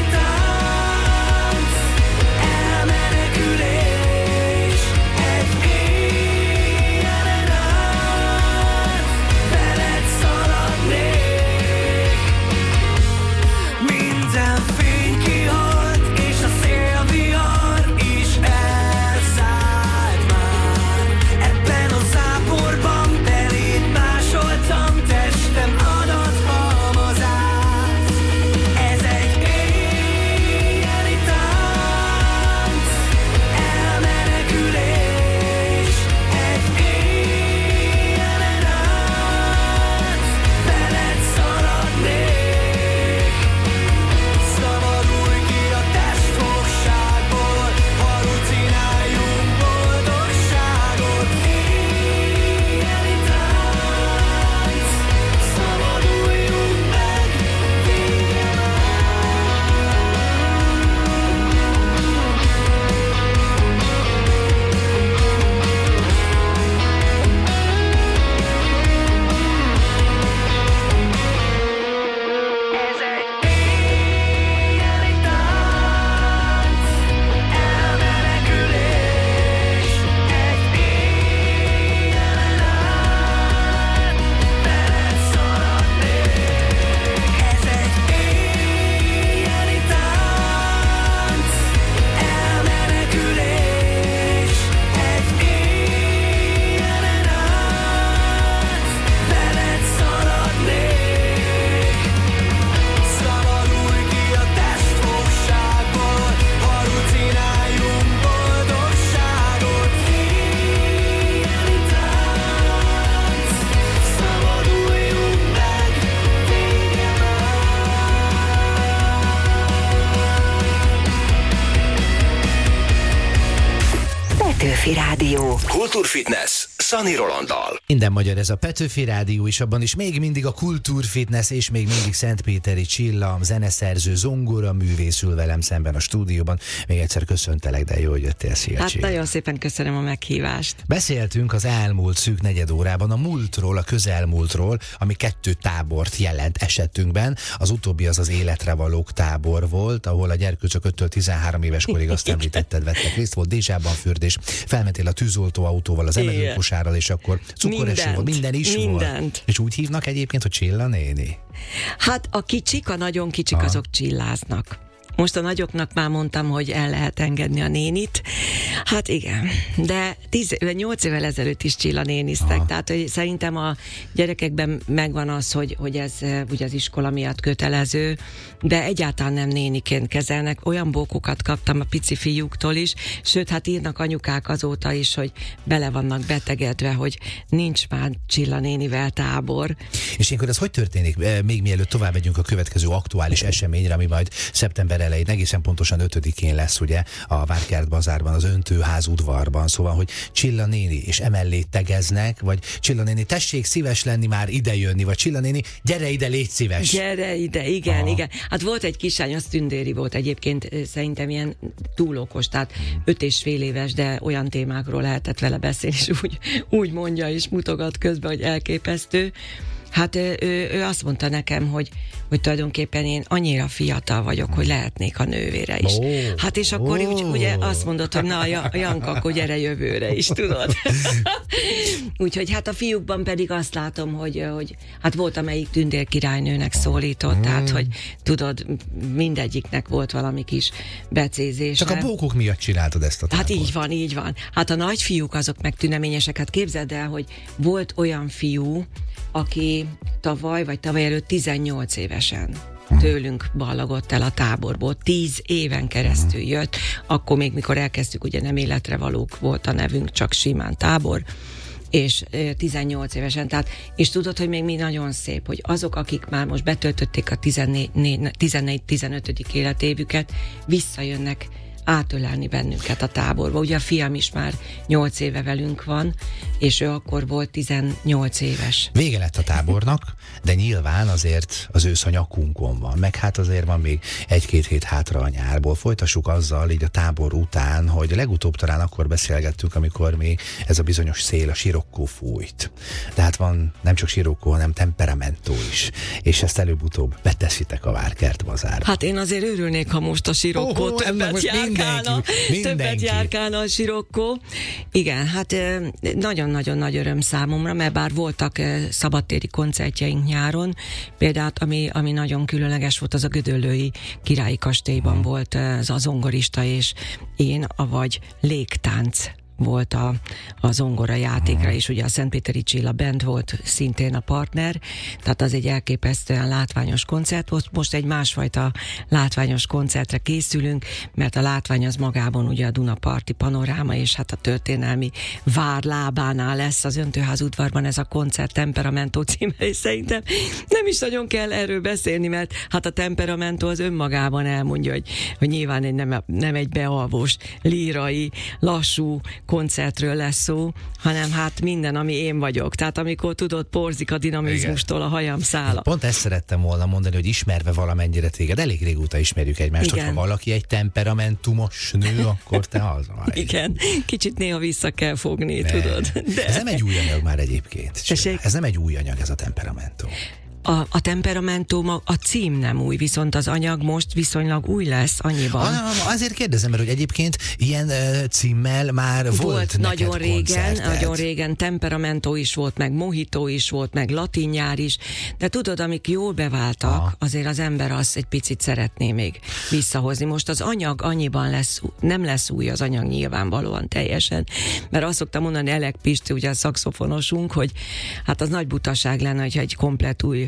Petőfi Rádió. Kultúrfitness Szani Rolanddal. Minden magyar ez a Petőfi Rádió, és abban is még mindig a kultúrfitness, és még mindig Szentpéteri Csilla, zeneszerző, zongora művészül velem szemben a stúdióban. Még egyszer köszöntelek, de jó, hogy jöttél, szia, Hát Csilla. nagyon szépen köszönöm a meghívást. Beszéltünk az elmúlt szűk negyed órában a múltról, a közelmúltról, ami kettő tábort jelent esetünkben. Az utóbbi az az életre valók tábor volt, ahol a gyerkőcök öttől tizenhárom éves korig, azt említetted, vettek részt, volt dézsában fürdés, felmentél a tűzoltó autóval, az emelőkosárral, és akkor cukoreső volt, minden is mindent. volt. És úgy hívnak egyébként, hogy Csilla néni? Hát a kicsik, a nagyon kicsik, Aha. azok csilláznak. Most a nagyoknak már mondtam, hogy el lehet engedni a nénit. Hát igen, de tíz, nyolc évvel ezelőtt is Csilla néniztek, Aha. tehát hogy szerintem a gyerekekben megvan az, hogy, hogy ez ugye az iskola miatt kötelező, de egyáltalán nem néniként kezelnek. Olyan bókokat kaptam a pici fiúktól is, sőt, hát írnak anyukák azóta is, hogy bele vannak betegedve, hogy nincs már Csilla nénivel tábor. És ilyenkor ez hogy történik? Még mielőtt tovább megyünk a következő aktuális eseményre, ami majd szeptember elején, egészen pontosan ötödikén lesz, ugye, a Várkert bazárban, az Öntőház udvarban, szóval, hogy Csilla néni, és emellé tegeznek, vagy Csilla néni, tessék szíves lenni, már ide jönni, vagy Csilla néni, gyere ide, légy szíves. Gyere ide, igen, Aha. igen. Hát volt egy kislány, az tündéri volt egyébként, szerintem ilyen túl okos, tehát öt és fél éves, de olyan témákról lehetett vele beszélni, és úgy, úgy mondja és mutogat közben, hogy elképesztő. Hát ő, ő, ő azt mondta nekem, hogy, hogy tulajdonképpen én annyira fiatal vagyok, hogy lehetnék a nővére is. Ó, Hát és akkor ó. úgy, ugye azt mondott, hogy na, Janka, akkor gyere jövőre is, tudod. Úgyhogy hát a fiúkban pedig azt látom, hogy, hogy hát volt, amelyik tündérkirálynőnek szólított, tehát hogy tudod, mindegyiknek volt valami kis becézése. Csak a bókok miatt csináltad ezt a tábort. Hát így van, így van. Hát a nagyfiúk azok meg tüneményesek. Hát képzeld el, hogy volt olyan fiú, aki tavaly vagy tavaly előtt tizennyolc évesen tőlünk ballagott el a táborból. Tíz éven keresztül jött, akkor még mikor elkezdtük, ugye nem életre valók volt a nevünk, csak simán tábor, és tizennyolc évesen, tehát, és tudod, hogy még mi nagyon szép, hogy azok, akik már most betöltötték a tizennégy-tizenötödik életévüket, visszajönnek átölelni bennünket a táborba. Ugye a fiam is már nyolc éve velünk van, és ő akkor volt tizennyolc éves. Vége lett a tábornak, de nyilván azért az ősz a nyakunkon van, meg hát azért van még egy-két hét hátra a nyárból. Folytassuk azzal így a tábor után, hogy legutóbb talán akkor beszélgettünk, amikor még ez a bizonyos szél, a sirokkó fújt. De hát van nem csak sirokkó, hanem temperamentó is, és ezt előbb-utóbb beteszitek a Várkert bazárba. Hát én azért örülnék, ha most a sirokkó Oh, oh, többet járkálna, többet járkálna a sirokkó. Igen, hát nagyon-nagyon nagy öröm számomra, mert bár voltak szabadtéri koncertjeink nyáron, például ami, ami nagyon különleges volt, az a Gödöllői Királyi Kastélyban hmm. volt az a zongorista és én, avagy légtánc volt a, a zongora játékra, és ugye a Szentpéteri Csilla Band volt szintén a partner, tehát az egy elképesztően látványos koncert volt. Most egy másfajta látványos koncertre készülünk, mert a látvány az magában ugye a Dunaparti panoráma, és hát a történelmi vár lábánál lesz az Öntőház udvarban ez a koncert, Temperamentó címmel, és szerintem nem is nagyon kell erről beszélni, mert hát a Temperamentó az önmagában elmondja, hogy, hogy nyilván egy nem, nem egy bealvós, lírai, lassú koncertről lesz szó, hanem hát minden, ami én vagyok. Tehát amikor tudod, porzik a dinamizmustól a hajam szála. Pont ezt szerettem volna mondani, hogy ismerve valamennyire téged, elég régóta ismerjük egymást, Igen. hogyha valaki egy temperamentumos nő, akkor te az vagy. Igen, kicsit néha vissza kell fogni, Ne. tudod. De... Ez nem egy új anyag már egyébként. Tessék? Ez nem egy új anyag, ez a temperamentum. A, a temperamentum, a, a cím nem új, viszont az anyag most viszonylag új lesz annyiban. Ah, azért kérdezem, mert hogy egyébként ilyen uh, címmel már volt, volt nagyon régen, koncerted. nagyon régen Temperamentó is volt, meg Mojito is volt, meg latin nyár is, de tudod, amik jól beváltak, ah. azért az ember azt egy picit szeretné még visszahozni. Most az anyag annyiban lesz, nem lesz új az anyag nyilvánvalóan teljesen, mert azt szoktam mondani Elek Pisti, ugye a szaxofonosunk, hogy hát az nagy butaság lenne, hogyha egy komplett új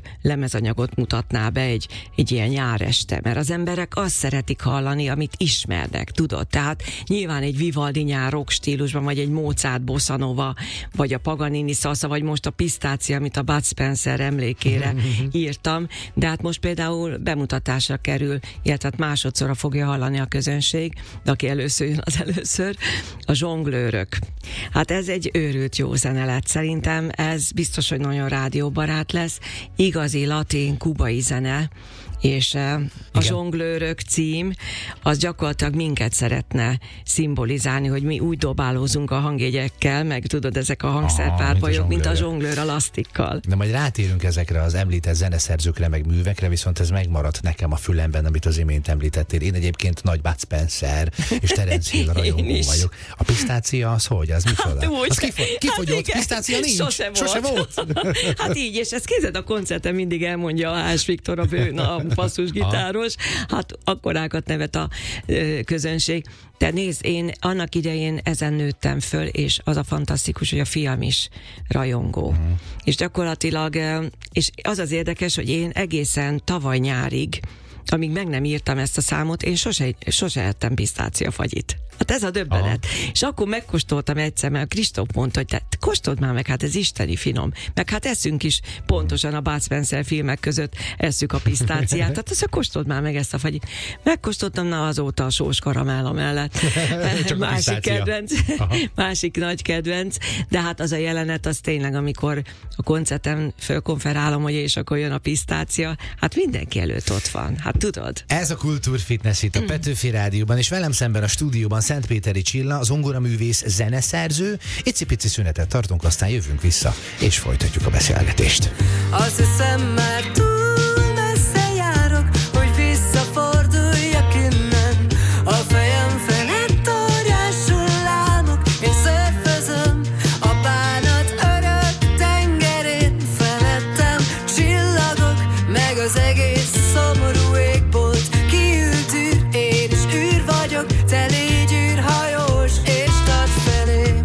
lemezanyagot mutatná be egy, egy ilyen nyáreste, mert az emberek azt szeretik hallani, amit ismernek, tudod? Tehát nyilván egy Vivaldi nyár rock stílusban, vagy egy Mozart bossa nova, vagy a Paganini salsa, vagy most a Pisztácia, amit a Bud Spencer emlékére írtam, de hát most például bemutatásra kerül, illetve másodszorra fogja hallani a közönség, de aki először jön, az először, a Zsonglőrök. Hát ez egy őrült jó zene lett. Szerintem ez biztos, hogy nagyon rádióbarát lesz. Igazi latin, kubai zene, és a Zsonglőrök cím, az gyakorlatilag minket szeretne szimbolizálni, hogy mi úgy dobálózunk a hangjegyekkel, meg tudod, ezek a hangszerpárbajok, mint a zsonglőr a lasztikkal. De majd rátérünk ezekre az említett zeneszerzőkre, meg művekre, viszont ez megmaradt nekem a fülemben, amit az imént említettél. Én egyébként nagy Bud Spencer és Terence Hill rajongó vagyok. A Pisztácia az hogy? Az micsoda? Hát, az kifo- kifogyott? Hát Pisztácia nincs? Sose volt. Sose volt. Hát így, és ezt képzeld, a koncerten mindig elmondja a Hás Viktor, a bőn, a basszusgitáros, hát akkorákat nevet a ö, közönség. De nézd, én annak idején ezen nőttem föl, és az a fantasztikus, hogy a fiam is rajongó. Mm. És gyakorlatilag, és az az érdekes, hogy én egészen tavaly nyárig, amíg meg nem írtam ezt a számot, én sose, sose ettem pisztáciafagyit. Hát ez a döbbenet. Aha. És akkor megkóstoltam egyszer, mert Kristóf mondta, hogy te kóstold már meg, hát ez isteni finom. Meg hát eszünk is pontosan a Bud Spencer filmek között esszük a pisztáciát. Tehát azt kóstold már meg ezt a fagyit. Megkóstoltam, na azóta a sós karamella mellett. Másik kedvenc, másik nagy kedvenc. De hát az a jelenet, az tényleg, amikor a koncerten fölkonferálom, hogy és akkor jön a pisztácia, hát mindenki előtt ott van. Hát tudod? Ez a Kultúrfitness itt a Petőfi Rádióban, és velem szemben a stúdióban Szentpéteri Csilla, az zongoraművész, zeneszerző. Icipici szünetet tartunk, aztán jövünk vissza, és folytatjuk a beszélgetést. Azt hiszem, már túl messze járok, hogy visszaforduljak innen. A fejem felett óriásul álmok, én szörfözöm a bánat örök tengerén. Felettem csillagok, meg az egész szomorú égbolt. Kiült űr, én is űr vagyok, te légy űrhajós, és tart felém.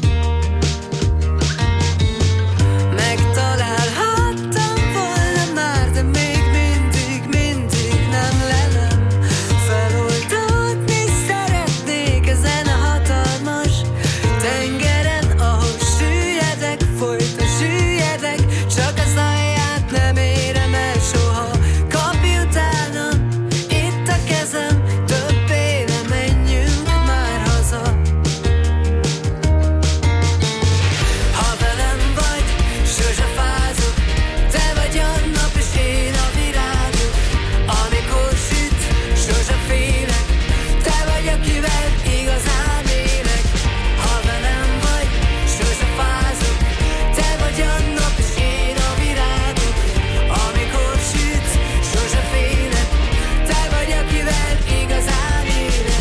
Megtalálhattam volna már, de még mindig, mindig nem lelem. Feloldódni szeretnék ezen a hatalmas tengeren, ahol süllyedek, folyton süllyedek, csak az alját nem érem el soha. Kapj utánam, itt a kezem, többé nem menjünk már haza. Ha velem vagy, sose fázok, te vagy a nap és én a virágok. Amikor süt, sose félek, te vagy akivel igazán élek. Ha velem vagy, sose fázok, te vagy a nap és én a virágok. Amikor süt, sose félek, te vagy akivel igazán élek.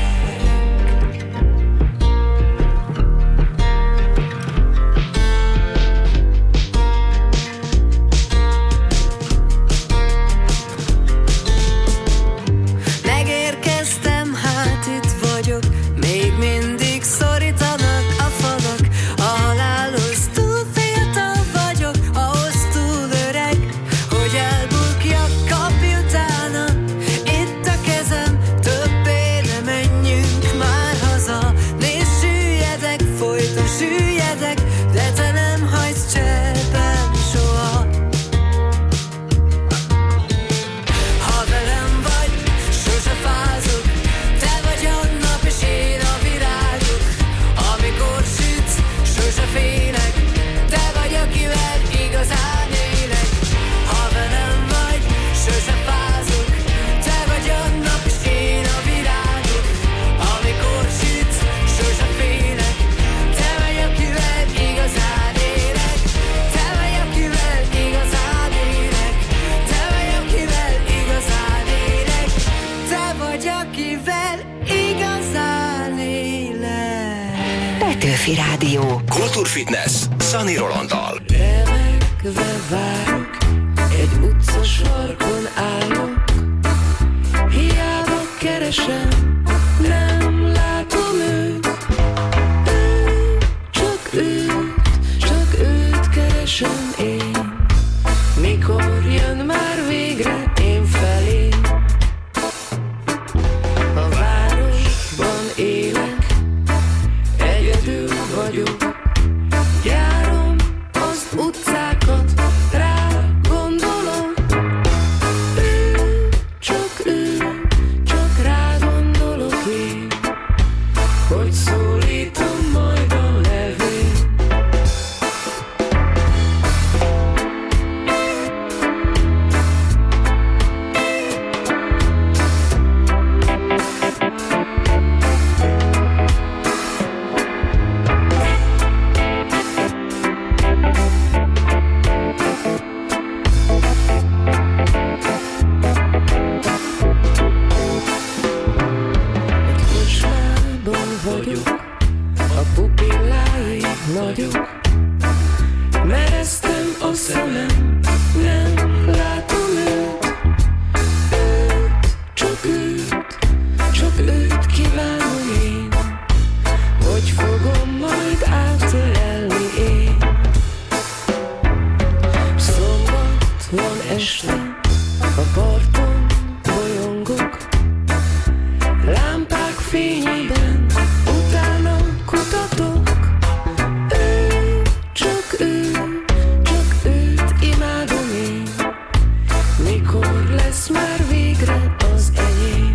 Megérkeztem, hát itt vagyok, még mindig szorítanak a falak. A halálhoz túl fiatal vagyok, ahhoz túl öreg, hogy elbukjak, kapj utánam, itt a kezem, többé ne menjünk már haza. Nézd, süllyedek, folyton süllyedek, de te nem hagysz cserben soha. Ha velem vagy, sose fázok, te vagy a nap és én a virágok. Amikor sütsz, sose félek, te vagy akivel igazán élek. Ha velem vagy, sose fázok, te vagy a nap és én a virágok. Amikor sütsz, sose félek, te vagy akivel igazán élek. Te vagy akivel igazán élek. Te vagy akivel igazán élek. Te vagy akivel igazán élek. Petőfi Rádió. Kultúrfitness Szani Rolanddal. Remegve várok, egy utca sarkon állok. Hiába keresem, nem látom őt. Ő, csak őt, csak őt keresem én. Mikor A parton bolyongok, lámpák fényében, utána kutatok. Ő, csak ő, csak őt imádom én. Mikor lesz már végre az enyém?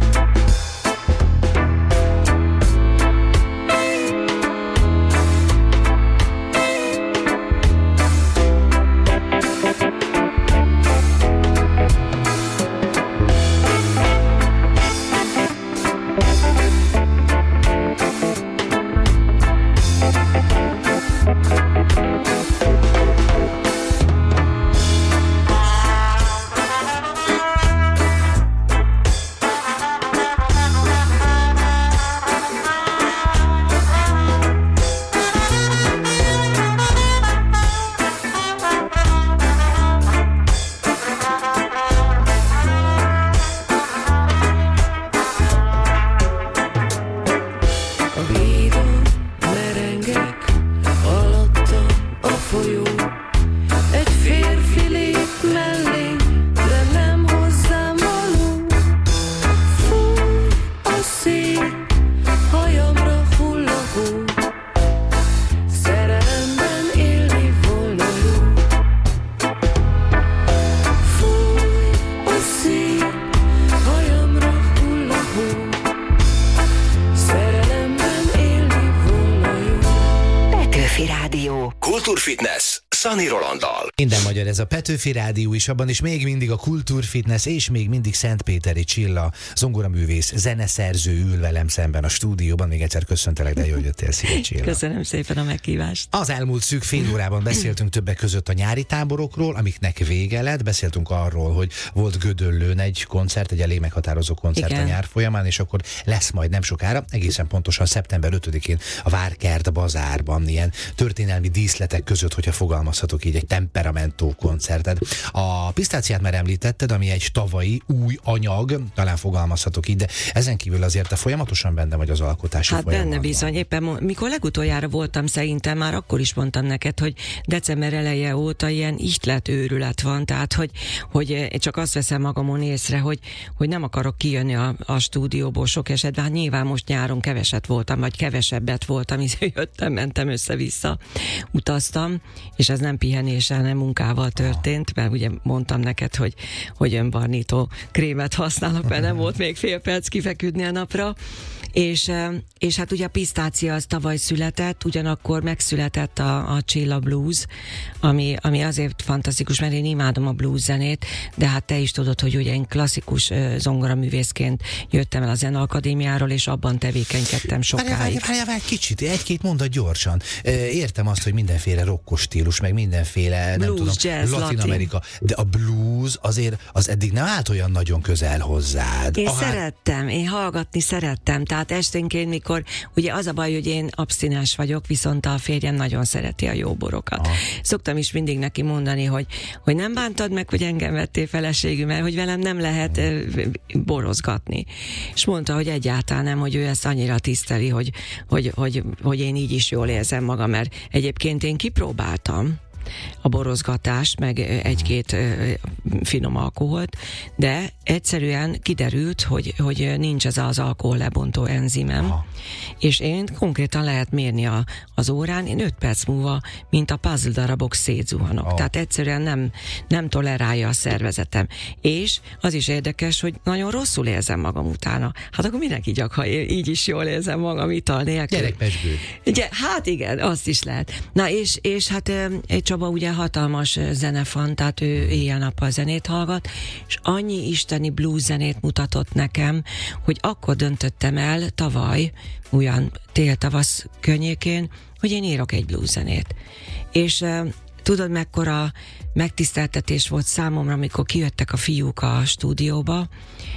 Kultúrfitness Szani Rolanddal. Minden magyar ez a Petőfi Rádió is, abban is még mindig a Kultúrfitness, és még mindig Szentpéteri Csilla, zongoraművész, zeneszerző ül velem szemben a stúdióban. Még egyszer köszöntelek, de jól jöttél, szia Csilla. Köszönöm szépen a meghívást. Az elmúlt szűk fél órában beszéltünk többek között a nyári táborokról, amiknek vége lett. Beszéltünk arról, hogy volt Gödöllőn egy koncert, egy elég meghatározó koncert Igen. a nyár folyamán, és akkor lesz majd nem sokára, egészen pontosan szeptember ötödikén a Várkert bazárban ilyen történelmi díszletek között, hogyha fogalmazhatok így, egy temperamentó koncerted. A pisztáciát már említetted, ami egy tavalyi új anyag, talán fogalmazhatok így, de ezen kívül azért te folyamatosan benne vagy az alkotási hát folyamatban. Hát benne bizony, éppen mikor legutoljára voltam, szerintem már akkor is mondtam neked, hogy december eleje óta ilyen ihlet őrület van, tehát hogy, hogy én csak azt veszem magamon észre, hogy, hogy nem akarok kijönni a, a stúdióból sok esetben, hát nyilván most nyáron keveset voltam, vagy kevesebbet voltam, hiszen jöttem, mentem össze-vissza, utaztam, és ez nem pihenéssel, nem munkával történt, mert ugye mondtam neked, hogy, hogy önbarnító krémet használok, mert nem volt még fél perc kifeküdni a napra, és, és hát ugye a pisztácia az tavaly született, ugyanakkor megszületett a, a Csilla Blues, ami, ami azért fantasztikus, mert én imádom a blues zenét, de hát te is tudod, hogy ugye én klasszikus zongoraművészként jöttem el a Zeneakadémiáról, és abban tevékenykedtem sokáig. Várjál, várjál, várjál, kicsit, egy-két mondat gyorsan. Értem azt, hogy mindenféle rockos stílus, meg mindenféle, blues, nem tudom, jazz, Latin Amerika, de a blues azért az eddig nem állt olyan nagyon közel hozzád. Én Ahár... szerettem, én hallgatni szerettem, tehát esténként, mikor, ugye az a baj, hogy én abszinens vagyok, viszont a férjem nagyon szereti a jó borokat. Aha. Szoktam is mindig neki mondani, hogy, hogy nem bántad meg, hogy engem vettél feleségül, mert hogy velem nem lehet uh, borozgatni. És mondta, hogy egyáltalán nem, hogy ő ezt annyira tiszteli, hogy, hogy, hogy, hogy én így is jól érzem magam, mert egyébként én kipróbáltam a borozgatást, meg egy-két uh, finom alkoholt, de egyszerűen kiderült, hogy, hogy nincs ez az alkohol lebontó enzimem, Aha. és én konkrétan lehet mérni a, az órán, én öt perc múlva, mint a puzzle darabok szétzuhanok. Aha. Tehát egyszerűen nem, nem tolerálja a szervezetem. És az is érdekes, hogy nagyon rosszul érzem magam utána. Hát akkor mindenki gyak, ha így is jól érzem magam ital nélkül. Gyerekpesgő. Ugye, hát igen, azt is lehet. Na és, és hát egy Csaba ugye hatalmas zenefan, tehát ő éjjel-nappal zenét hallgat, és annyi isteni blues zenét mutatott nekem, hogy akkor döntöttem el tavaly, olyan tél-tavasz környékén, hogy én írok egy blues zenét. És uh, tudod, mekkora megtiszteltetés volt számomra, amikor kijöttek a fiúk a stúdióba,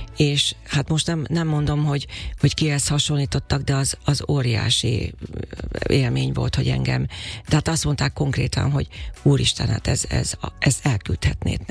és hát most nem, nem mondom, hogy, hogy kihez hasonlítottak, de az, az óriási élmény volt, hogy engem, tehát azt mondták konkrétan, hogy úristen, hát ez, ez, ez elküldhetnéd neki.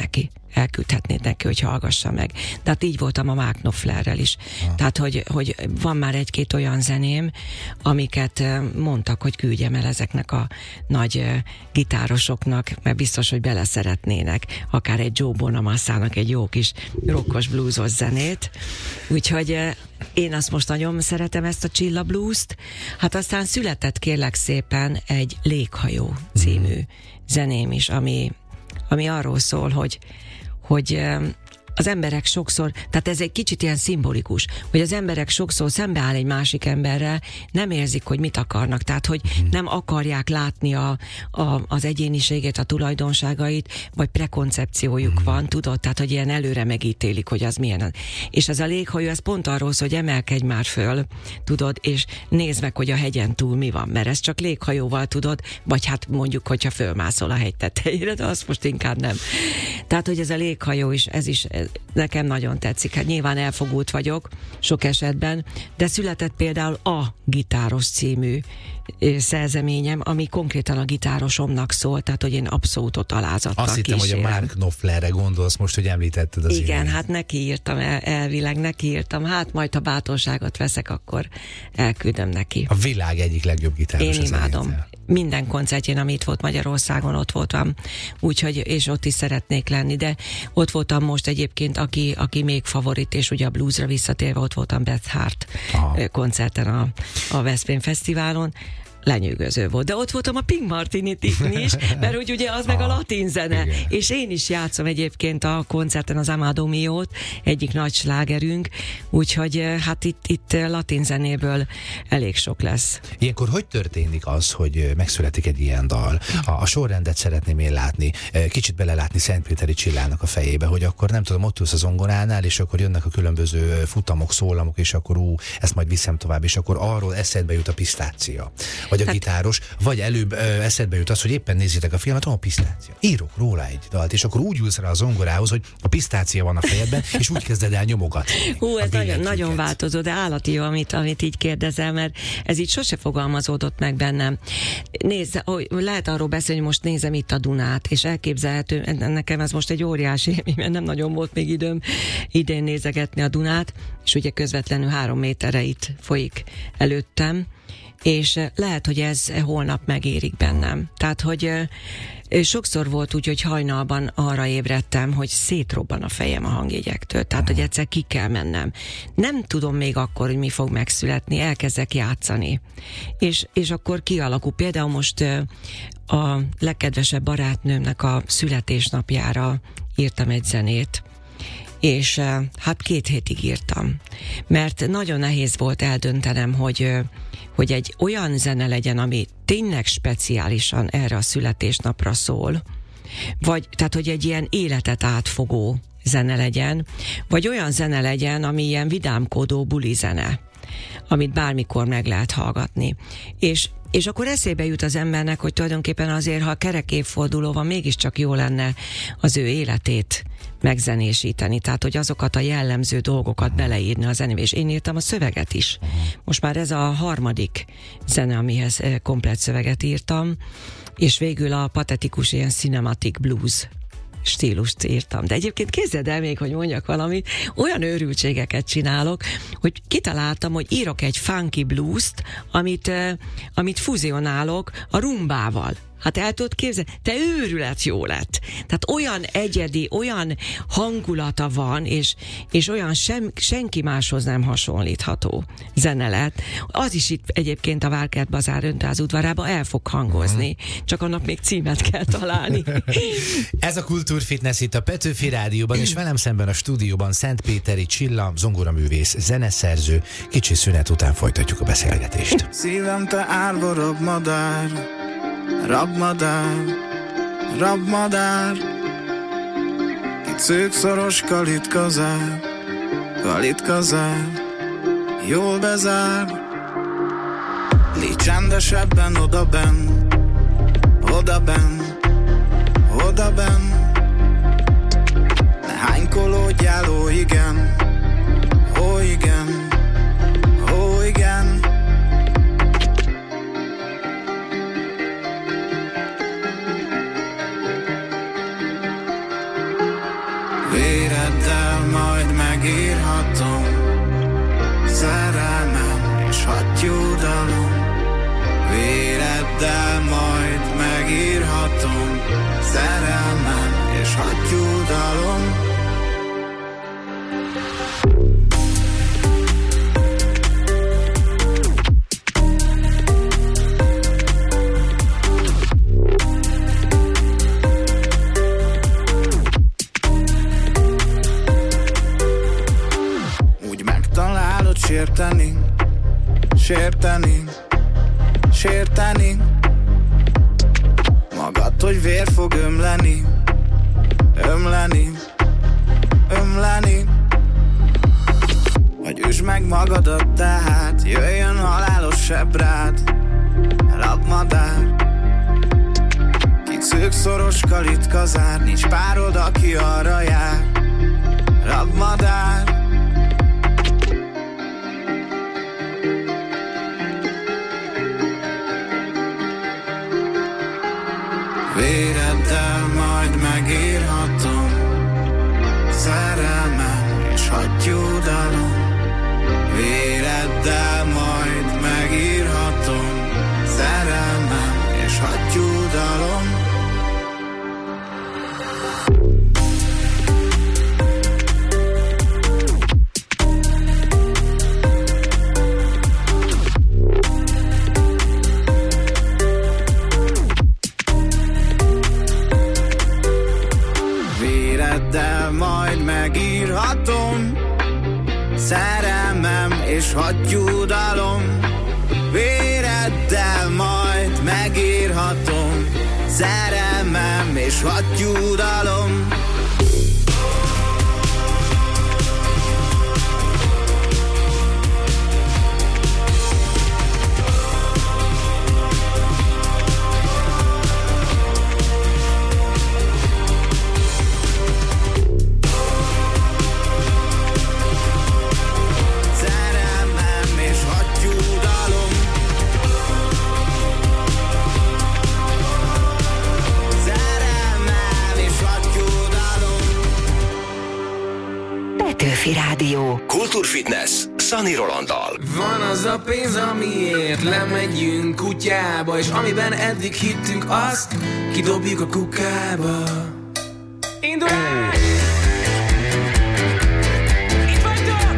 elküldhetnéd neki, hogy hallgassa meg. De hát így voltam a Mark Knopflerrel is. Ah. Tehát, hogy, hogy van már egy-két olyan zeném, amiket mondtak, hogy küldjem el ezeknek a nagy gitárosoknak, mert biztos, hogy beleszeretnének, akár egy Joe Bonamassának egy jó kis rockos bluesos zenét. Úgyhogy én azt most nagyon szeretem, ezt a Csilla blues-t. Hát aztán született kérlek szépen egy Léghajó című zeném is, ami, ami arról szól, hogy hogy az emberek sokszor, tehát ez egy kicsit ilyen szimbolikus, hogy az emberek sokszor szembeáll egy másik emberrel, nem érzik, hogy mit akarnak, tehát hogy nem akarják látni a, a, az egyéniségét, a tulajdonságait, vagy prekoncepciójuk van, tudod, tehát hogy ilyen előre megítélik, hogy az milyen. És ez a léghajó, ez pont arról szól, hogy emelkedj már föl, tudod, és nézd meg, hogy a hegyen túl mi van, mert ez csak léghajóval tudod, vagy hát mondjuk, hogyha fölmászol a hegy tetejére, de azt most inkább nem. Tehát, hogy ez a léghajó is, ez is nekem nagyon tetszik. Hát nyilván elfogult vagyok sok esetben, de született például a Gitáros című szerzeményem, ami konkrétan a gitárosomnak szól, tehát hogy én abszolút ott alázattal Azt hittem, kísérem. hogy a Mark Knopflerre gondolsz most, hogy említetted az Igen, imént. hát neki írtam, el, elvileg neki írtam, hát majd ha bátorságot veszek, akkor elküldöm neki. A világ egyik legjobb gitáros. Én imádom. Minden koncertjén, ami itt volt Magyarországon, ott voltam, úgyhogy, és ott is szeretnék lenni, de ott voltam most egyébként, aki, aki még favorit, és ugye a bluesra visszatérve, ott voltam Beth Hart Aha. koncerten a, a Veszprém Fesztiválon, lenyűgöző volt. De ott voltam a Pink Martini-n is, mert hogy ugye az meg a latin zene. Igen. És én is játszom egyébként a koncerten az Amado Mio-t, egyik nagy slágerünk, úgyhogy hát itt, itt latin zenéből elég sok lesz. Ilyenkor hogy történik az, hogy megszületik egy ilyen dal? A, a sorrendet szeretném én látni, kicsit belelátni Szentpéteri Csillának a fejébe, hogy akkor nem tudom, ott ülsz a zongoránál, és akkor jönnek a különböző futamok, szólamok, és akkor ú, ezt majd viszem tovább, és akkor arról eszedbe jut a pisztácia. Vagy a hát, gitáros, vagy előbb ö, eszedbe jut az, hogy éppen nézzétek a filmet, a pisztácia. Írok róla egy dalt, és akkor úgy ülsz rá a zongorához, hogy a pisztácia van a fejedben, és úgy kezded el nyomogatni. Hú, ez nagyon, nagyon változó, de állati jó, amit, amit így kérdezel, mert ez így sose fogalmazódott meg bennem. Nézd, lehet arról beszélni, hogy most nézem itt a Dunát, és elképzelhető, nekem ez most egy óriási élmény, mert nem nagyon volt még időm idén nézegetni a Dunát, és ugye közvetlenül három méterre itt folyik előttem, és lehet, hogy ez holnap megérik bennem. Tehát, hogy sokszor volt úgy, hogy hajnalban arra ébredtem, hogy szétrobban a fejem a hangjegyektől. Tehát, hogy egyszer ki kell mennem. Nem tudom még akkor, hogy mi fog megszületni, elkezdek játszani. És, és akkor kialakul. Például most a legkedvesebb barátnőmnek a születésnapjára írtam egy zenét, és hát két hétig írtam. Mert nagyon nehéz volt eldöntenem, hogy, hogy egy olyan zene legyen, ami tényleg speciálisan erre a születésnapra szól, vagy, tehát, hogy egy ilyen életet átfogó zene legyen, vagy olyan zene legyen, ami ilyen vidámkodó buli zene, amit bármikor meg lehet hallgatni. És És akkor eszébe jut az embernek, hogy tulajdonképpen azért, ha a kerek évforduló van, mégiscsak jó lenne az ő életét megzenésíteni. Tehát, hogy azokat a jellemző dolgokat beleírni a zenébe. És én írtam a szöveget is. Most már ez a harmadik zene, amihez komplett szöveget írtam, és végül a patetikus ilyen cinematic blues stílust írtam. De egyébként képzeld el még, hogy mondjak valamit, olyan őrültségeket csinálok, hogy kitaláltam, hogy írok egy funky blues-t, amit, uh, amit fuzionálok a rumbával. Hát el tudod képzelni? Te őrület jó lett. Tehát olyan egyedi, olyan hangulata van, és, és olyan sem, senki máshoz nem hasonlítható zene lett. Az is itt egyébként a Várkert Bazár Öntház udvarába el fog hangozni. Csak annak még címet kell találni. Ez a Kultúrfitness itt a Petőfi Rádióban, és velem szemben a stúdióban Szentpéteri Csilla, zongoraművész, zeneszerző. Kicsi szünet után folytatjuk a beszélgetést. Szívem, te árvarab madár, rabmadár, rabmadár, itt szőkszoros kalitkazár, kalitkazár, jól bezár. Légy csendesebben odabenn, odabenn, odabenn. Ne hánykolódjál, ó igen, ó igen, ó igen. Véreddel majd megírhatom szerelmem és hattyúdalom. Véreddel majd megírhatom szerelmem és hattyúdalom. Sérteni, sérteni, sérteni magad, hogy vér fog ömleni, ömleni, ömleni. Hogy üsd meg magadat, tehát jöjjön halálos sebrád, rabmadár. Kicők szoros kalit kazár, nincs párod, aki arra jár, rabmadár. Véreddel majd megírhatom szerelmem és hattyúdalom. Véreddel majd megírhatom szerelmem és hattyúdalom. Megírhatom szerelmem és hattyúdalom. Véreddel majd megírhatom szerelmem és hattyúdalom. Rádió. Kultúrfitness Szani Rolanddal. Van az a pénz, amiért lemegyünk kutyába, és amiben eddig hittünk, azt kidobjuk a kukába. Indulás! Itt vagytok!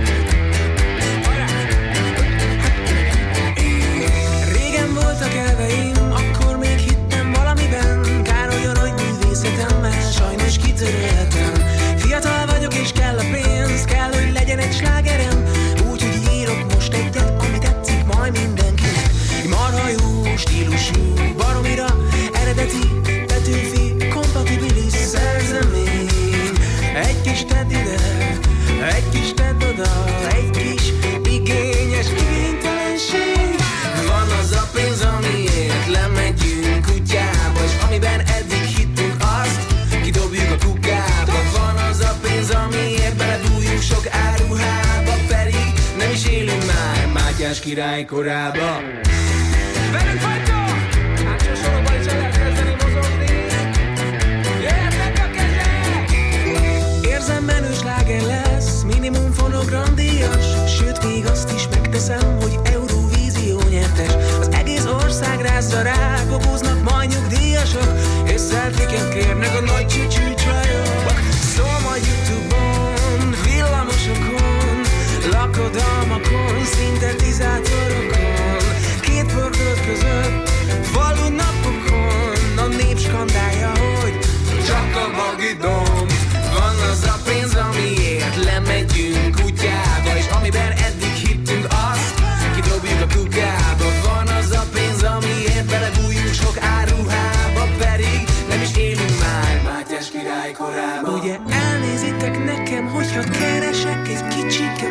Régen voltak elveim, akkor még hittem valamiben. Kár olyan, hogy művészetemmel sajnos kitöröltem. Fiatal vagyok és kell a pénz, kell, hogy legyen egy slágerem. Úgyhogy írok most egyet, ami tetszik majd mindenkinek. Marha jó stílusú, baromira eredeti, Petőfi, kompatibilis szerzemény. Egy kis tedd ide, egy kis tedd oda, egy kis igényes igénytelenség. Van az a pénz, amiért lemegyünk kutyába, és amiben eddig hittünk, azt kidobjuk a kukába. Van az a pénz, amiért beledújunk sok áruhába, pedig nem is élünk már Mátyás király korába. Velünk vagytok! Hátsó sorokban is el lehet kezdeni mozogni. Jöjjetek a kezek! Érzem, menő sláger lesz, minimum fonogram díjas, sőt még azt is megteszem, hogy Eurovízió nyertes. Az egész ország rázza rá, kokóznak majd nyugdíjasok, és selfieket kérnek a nagy csücsű csajok. Szóm a YouTube-on, villamosokon, lakodalmakon, szintetizátorokon, két pörkölt között, falu napokon, a nép skandálja, hogy csak a bagidom. Van az a pénz, amiért lemegyünk kutyába, és amiben eddig hittünk, azt kidobjuk a kukába. Van az a pénz, amiért belebújunk sok áruhába, pedig nem is élünk már Mátyás király korába. Ugye elnézitek nekem, hogyha keresek egy kicsike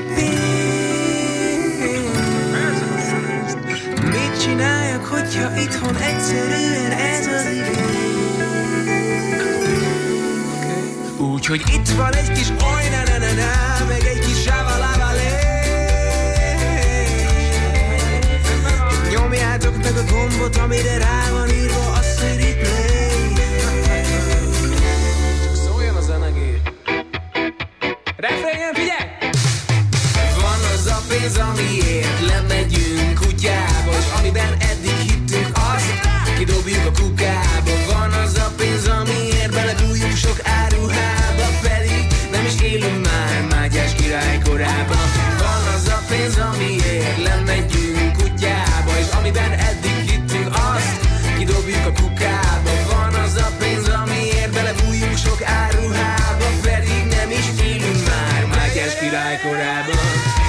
pénzt. Mit csináljak, hogyha itthon egyszerűen ez az igény? Úgyhogy itt van egy kis oly na na na na, meg egy kis zsávalávalé. Nyomjátok meg a gombot, amire rá van írva az, hogy replay. Csak szóljon a zenegé. Refrén, figyelj! Van az a pénz, amiért lemegyünk kutyába, és amiben eddig hittünk, azt kidobjuk a kukába. Van az a pénz, amiért belebújunk sok áruhába, pedig nem is élünk már Mátyás király korában. Van az a pénz, amiért lemegyünk kutyába, és amiben eddig hittünk, azt kidobjuk a kukába. Van az a pénz, amiért belebújunk sok áruhába, pedig nem is élünk már Mátyás király korában.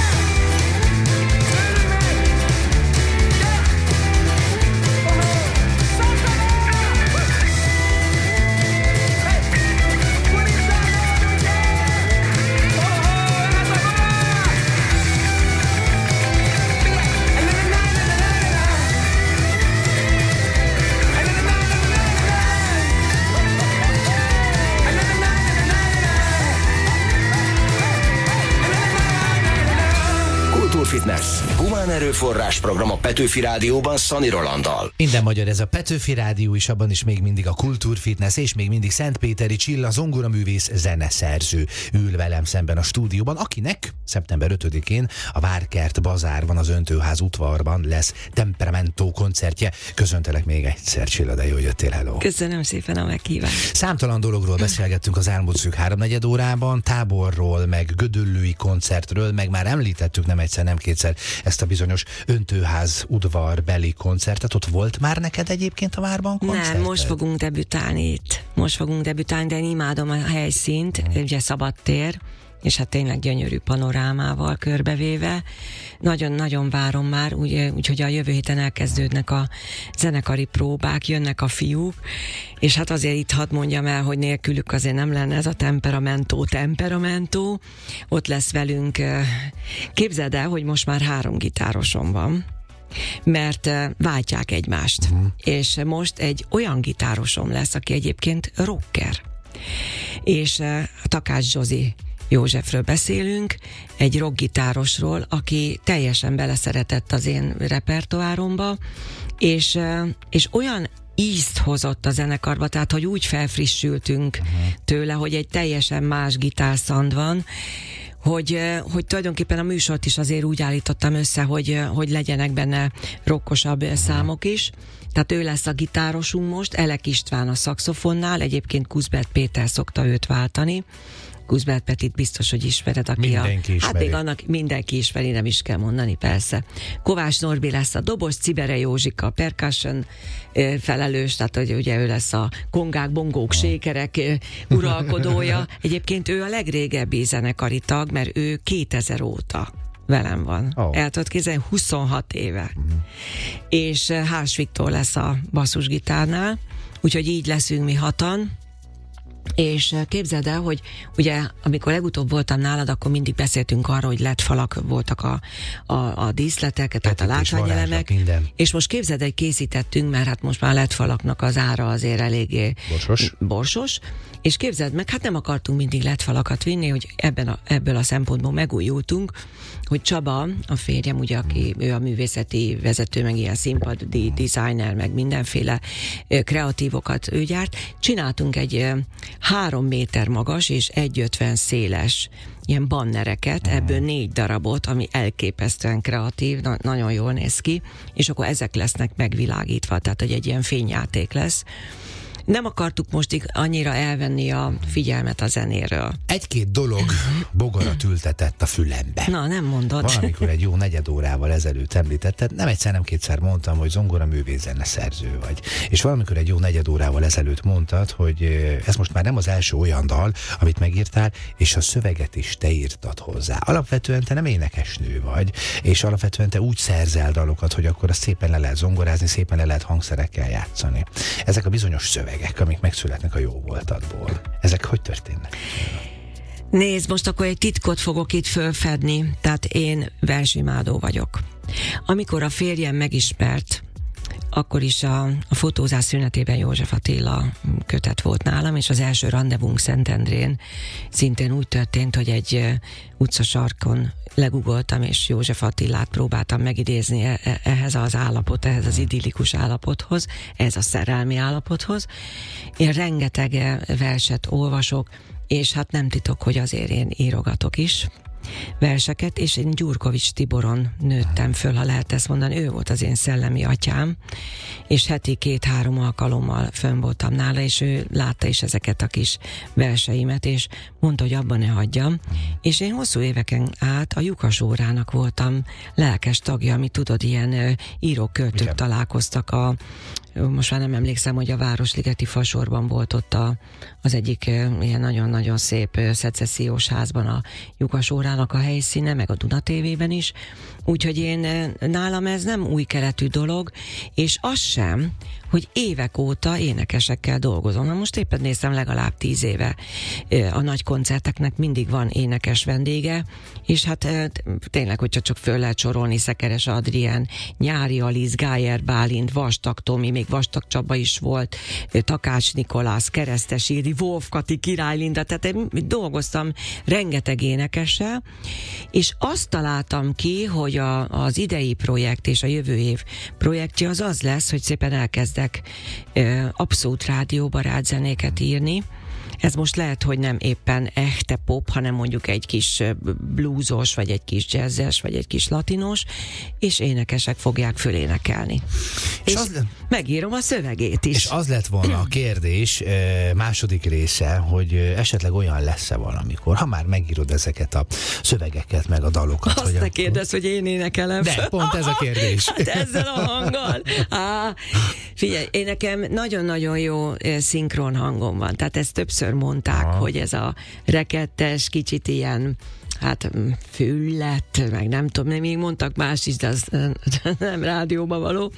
Fitness. Humán erőforrás program a Petőfi Rádióban Szani Rolanddal. Minden magyar, ez a Petőfi Rádió, és abban is még mindig a Kultúrfitness, és még mindig Szentpéteri Csilla, zongoraművész, zeneszerző ül velem szemben a stúdióban, akinek szeptember ötödikén a Várkert Bazárban, az Öntőház udvarban lesz Temperamento koncertje. Köszöntelek még egyszer, Csilla, de jó, hogy jöttél, hello. Köszönöm szépen a meghívást. Számtalan dologról beszélgettünk az elmúlt szűk háromnegyed órában, táborról, meg gödöllői koncertről, meg már említettük nem egyszer, nem kétszer ezt a bizonyos Öntőház udvarbeli koncertet. Ott volt már neked egyébként a Várban koncerted? Nem, most fogunk debütálni itt. Most fogunk debütálni, de én imádom a helyszínt, hmm. ugye szabadtér, és hát tényleg gyönyörű panorámával körbevéve. Nagyon-nagyon várom már, úgyhogy úgy, a jövő héten elkezdődnek a zenekari próbák, jönnek a fiúk, és hát azért itt hadd mondjam el, hogy nélkülük azért nem lenne ez a Temperamento Temperamento. Ott lesz velünk, képzeld el, hogy most már három gitárosom van, mert váltják egymást. Uh-huh. És most egy olyan gitárosom lesz, aki egyébként rocker. És a Takács Zsozi Józsefről beszélünk, egy rockgitárosról, aki teljesen beleszeretett az én repertoáromba, és, és olyan ízt hozott a zenekarba, tehát hogy úgy felfrissültünk uh-huh. tőle, hogy egy teljesen más gitárszand van, hogy, hogy tulajdonképpen a műsort is azért úgy állítottam össze, hogy, hogy legyenek benne rockosabb uh-huh. számok is. Tehát ő lesz a gitárosunk most, Elek István a szaxofonnál, egyébként Kuszbert Péter szokta őt váltani. Kuszbert Petit biztos, hogy ismered, aki mindenki a... ismeri. Hát még annak mindenki ismeri, nem is kell mondani, persze. Kovács Norbi lesz a dobos, Cibere Józsika a percussion felelős, tehát hogy ugye ő lesz a kongák, bongók, sékerek uralkodója. Egyébként ő a legrégebbi zenekari tag, mert ő kétezer óta velem van. Oh. El tudod képzelni, huszonhat éve. Mm. És Hárs Viktor lesz a basszusgitárnál, úgyhogy így leszünk mi hatan. És képzeld el, hogy ugye amikor legutóbb voltam nálad, akkor mindig beszéltünk arról, hogy lett falak voltak a, a, a díszletek, tehát a látványelemek. És most képzeld, hogy készítettünk, mert hát most már lett falaknak az ára azért eléggé borsos. borsos. És képzeld meg, hát nem akartunk mindig lett falakat vinni, hogy ebben a, ebből a szempontból megújultunk, hogy Csaba, a férjem, ugye, aki ő a művészeti vezető, meg ilyen színpadi designer, meg mindenféle kreatívokat ő gyárt, csináltunk egy három méter magas és egy ötven széles ilyen bannereket, ebből négy darabot, ami elképesztően kreatív, na- nagyon jól néz ki, és akkor ezek lesznek megvilágítva, tehát hogy egy ilyen fényjáték lesz. Nem akartuk most annyira elvenni a figyelmet a zenéről. Egy-két dolog bogarat ültetett a fülembe. Na, nem mondod. Valamikor egy jó negyed órával ezelőtt említetted, nem egyszer, nem kétszer mondtam, hogy zongoraművész, zeneszerző vagy. És valamikor egy jó negyed órával ezelőtt mondtad, hogy ez most már nem az első olyan dal, amit megírtál, és a szöveget is te írtad hozzá. Alapvetően te nem énekesnő vagy, és alapvetően te úgy szerzel dalokat, hogy akkor azt szépen le lehet zongorázni, szépen le lehet hangszerekkel játszani. Ezek a bizonyos szövegek, amik megszületnek a jó voltadból. Ezek hogy történnek? Nézd, most akkor egy titkot fogok itt fölfedni, tehát én versimádó vagyok. Amikor a férjem megismert, akkor is a, a fotózás szünetében József Attila kötet volt nálam, és az első randevunk Szentendrén szintén úgy történt, hogy egy utcasarkon legugoltam, és József Attilát próbáltam megidézni ehhez az állapot, ehhez az idillikus állapothoz, ehhez a szerelmi állapothoz. Én rengeteg verset olvasok, és hát nem titok, hogy azért én írogatok is verseket, és én Gyurkovics Tiboron nőttem föl, ha lehet ezt mondani, ő volt az én szellemi atyám, és heti két-három alkalommal fönn voltam nála, és ő látta is ezeket a kis verseimet, és mondta, hogy abban ne hagyjam, és én hosszú éveken át a Lyukas órának voltam lelkes tagja, ami tudod, ilyen írók-költők Igen. találkoztak a most már nem emlékszem, hogy a Városligeti Fasorban volt ott a, az egyik ilyen nagyon-nagyon szép szecessziós házban a Lyukas órának a helyszíne, meg a Duna té vében is. Úgyhogy én, nálam ez nem új keletű dolog, és az sem, hogy évek óta énekesekkel dolgozom. Na most éppen néztem, legalább tíz éve a nagy koncerteknek mindig van énekes vendége, és hát tényleg, hogyha csak föl lehet sorolni, Szekeres Adrien, Nyári Alisz, Gájer Bálint, Vastag Tomi, még Vastag Csaba is volt, Takács Nikolász, Keresztes Ildi, Wolf Kati, Király Linda, tehát én dolgoztam rengeteg énekessel, és azt találtam ki, hogy a, az idei projekt és a jövő év projektje az az lesz, hogy szépen elkezdek ö, abszolút rádióbarát zenéket írni. Ez most lehet, hogy nem éppen echte pop, hanem mondjuk egy kis bluesos, vagy egy kis jazzes, vagy egy kis latinos, és énekesek fogják fölénekelni. És, és az, megírom a szövegét is. És az lett volna a kérdés második része, hogy esetleg olyan lesz-e valamikor, ha már megírod ezeket a szövegeket, meg a dalokat. Azt ne a... kérdezz, hogy én énekelem. De, pont ez a kérdés. Hát ezzel a hanggal. Á, figyelj, én nekem nagyon-nagyon jó szinkron hangom van, tehát ezt többször mondták, aha, hogy ez a rekettes, kicsit ilyen, hát füllet, meg nem tudom, még mondtak más is, de az nem rádióba való.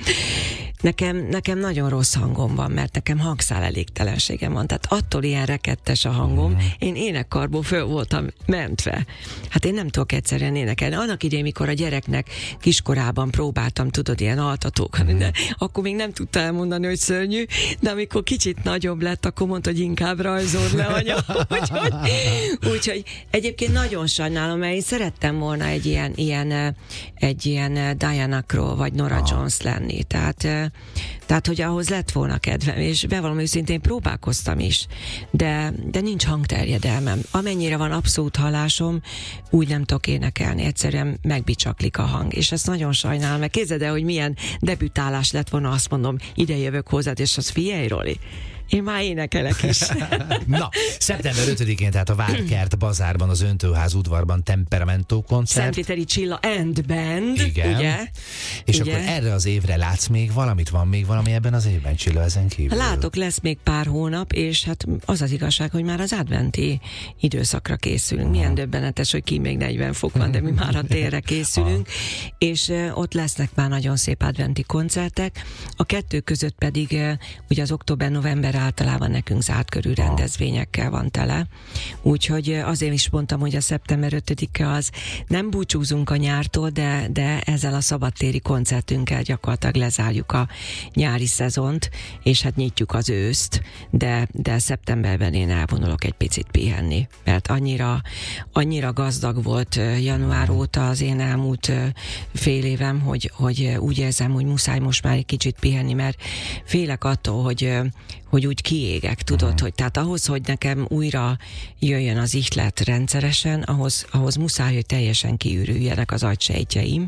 Nekem, nekem nagyon rossz hangom van, mert nekem hangszál elégtelenségem van. Tehát attól ilyen rekettes a hangom, én énekkarból föl voltam mentve. Hát én nem tudok egyszerűen énekelni. Annak idején, mikor a gyereknek kiskorában próbáltam, tudod, ilyen altatókat, de akkor még nem tudta elmondani, hogy szörnyű, de amikor kicsit nagyobb lett, akkor mondta, hogy inkább rajzold le, anya. Úgyhogy, úgyhogy egyébként nagyon sajnálom, mert én szerettem volna egy ilyen, ilyen, egy ilyen Diana Krall vagy Nora ah. Jones lenni. Tehát Tehát, hogy ahhoz lett volna kedvem, és bevallom őszintén próbálkoztam is, de, de nincs hangterjedelmem. Amennyire van abszolút hallásom, úgy nem tudok énekelni, egyszerűen megbicsaklik a hang, és ezt nagyon sajnálom, mert képzeld el, hogy milyen debütálás lett volna, azt mondom, ide jövök hozzád, és az figyelj, Roli, én már énekelek is. Na, szeptember ötödikén, tehát a Várkert Bazárban, az Öntőház udvarban Temperamentó koncert. Szentpéteri Csilla and Band. Igen. Ugye? És ugye? akkor erre az évre látsz még valamit? Van még valami ebben az évben, Csilla, ezen kívül? Látok, lesz még pár hónap, és hát az az igazság, hogy már az adventi időszakra készülünk. Aha. Milyen döbbenetes, hogy ki még negyven fok van, de mi már a térre készülünk. Aha. És uh, ott lesznek már nagyon szép adventi koncertek. A kettő között pedig uh, ugye az október-november általában nekünk zárt körű rendezvényekkel van tele. Úgyhogy azért is mondtam, hogy a szeptember ötödike az nem búcsúzunk a nyártól, de, de ezzel a szabadtéri koncertünkkel gyakorlatilag lezárjuk a nyári szezont, és hát nyitjuk az őszt, de, de szeptemberben én elvonulok egy picit pihenni, mert annyira, annyira gazdag volt január óta az én elmúlt fél évem, hogy, hogy úgy érzem, hogy muszáj most már egy kicsit pihenni, mert félek attól, hogy hogy úgy kiégek, tudod, uh-huh. hogy tehát ahhoz, hogy nekem újra jöjjön az ihlet rendszeresen, ahhoz, ahhoz muszáj, hogy teljesen kiürüljenek az agysejtjeim,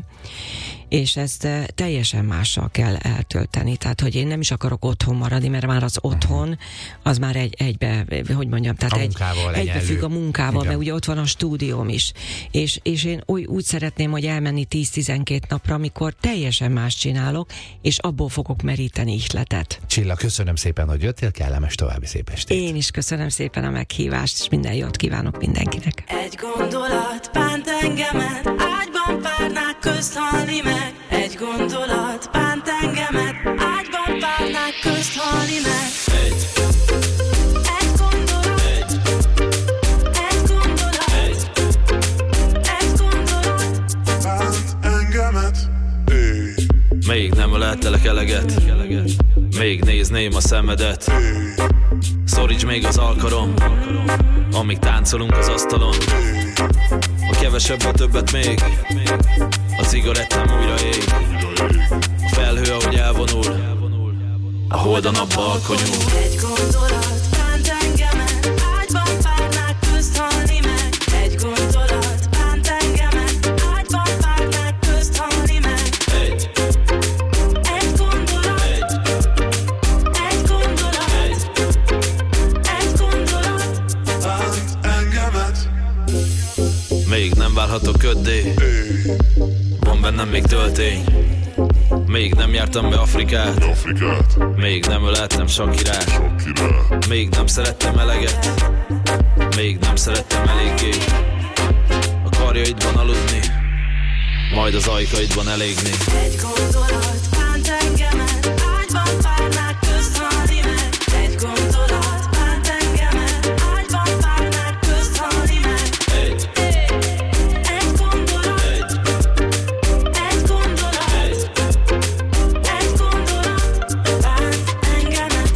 és ezt teljesen mással kell eltölteni. Tehát, hogy én nem is akarok otthon maradni, mert már az otthon, az már egy, egybe, hogy mondjam, tehát egy, egybefügg a munkával, igen. Mert ugye ott van a stúdióm is. És, és én úgy, úgy szeretném, hogy elmenni tíz-tizenkét napra, amikor teljesen más csinálok, és abból fogok meríteni ihletet. Csilla, köszönöm szépen, hogy jöttél, kellemes további szép estét. Én is köszönöm szépen a meghívást, és minden jót kívánok mindenkinek. Egy gondolat bánt engemet, ágyban párnák közt halni meg. Egy gondolat bánt engemet, ágyban párnák közt halni meg. Egy Egy gondolat Egy Egy gondolat Egy Egy gondolat bánt engemet. Még nem öleltelek eleget, még nézném a szemedet. Szoríts még az alkarom, amíg táncolunk az asztalon. A kevesebb, a többet még, a cigarettám újra ég. A felhő, ahogy elvonul, a hold a nappal alkonyul. Egy gondolat bánt engemet, ágyban párnák Még nem válhatok köddé, van bennem még töltény. Még nem jártam be Afrikát, Afrikát. Még nem öleltem Shakirát, Shakirát. Még nem szerettem eleget, még nem szerettem eléggé. A karjaidban aludni, majd az ajkaidban elégni. Egy gondolat bánt engemet, ágyban párnák közt van ime. Egy gondolat bánt engemet, ágyban párnák közt van ime. Egy, egy gondolat, egy, egy gondolat, egy, egy gondolat bánt engemet.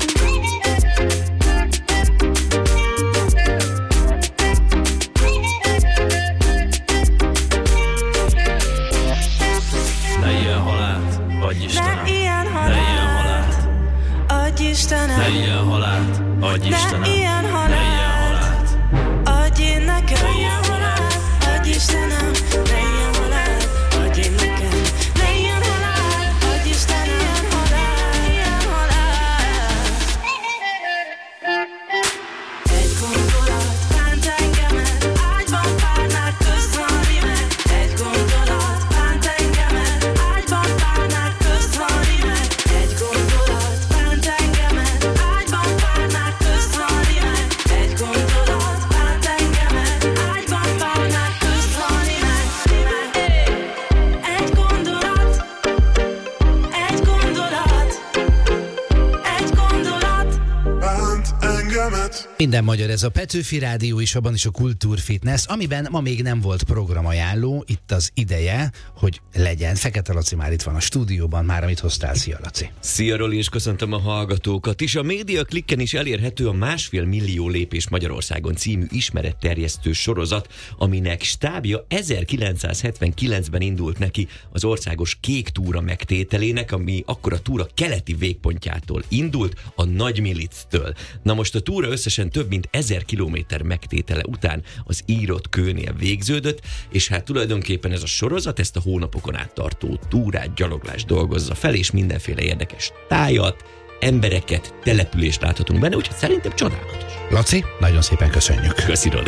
Ne ilyen halált, adj Istenem. Ne ilyen Ne ilyen halált, adj Istenem. ne ilyen halált, adj Istenem. Ne ilyen Ne halált, ilyen halált. adj én nekem. Ne ilyen halált, adj Istenem. Ne ilyen halált, adj én nekem. Ne ilyen halált, adj Istenem. Ne ilyen halált. Egy gondolat bánt engemet, ágyban párnák közt van ime. Egy gondolat bánt engemet, ágyban párnák közt van ime. Egy gondolat bánt engemet, ágyban párnák közt van ime. Egy gondolat bánt engemet, ágyban párnák közt van ime. Egy gondolat, egy gondolat, egy gondolat. Bánt engemet. Minden magyar, ez a Petőfi Rádió és abban is a Kultúrfitness, amiben ma még nem volt programajánló, itt az ideje, hogy legyen. Fekete Laci már itt van a stúdióban, már amit hoztál. Szia, Laci! Szia, Roli, és köszöntöm a hallgatókat is. A Média Klikken is elérhető a Másfél millió lépés Magyarországon című ismeretterjesztő sorozat, aminek stábja ezerkilencszázhetvenkilencben indult neki az országos Kék túra megtételének, ami akkor a túra keleti végpontjától indult, a Nagymilictől. Na most a túra összesen több mint ezer kilométer megtétele után az írott kőnél végződött, és hát tulajdonképpen ez a sorozat ezt a hónapokon át tartó túrát, gyaloglást dolgozza fel, és mindenféle érdekes tájat, embereket, települést láthatunk benne, úgyhogy szerintem csodálatos. Laci, nagyon szépen köszönjük. Köszi, Roli.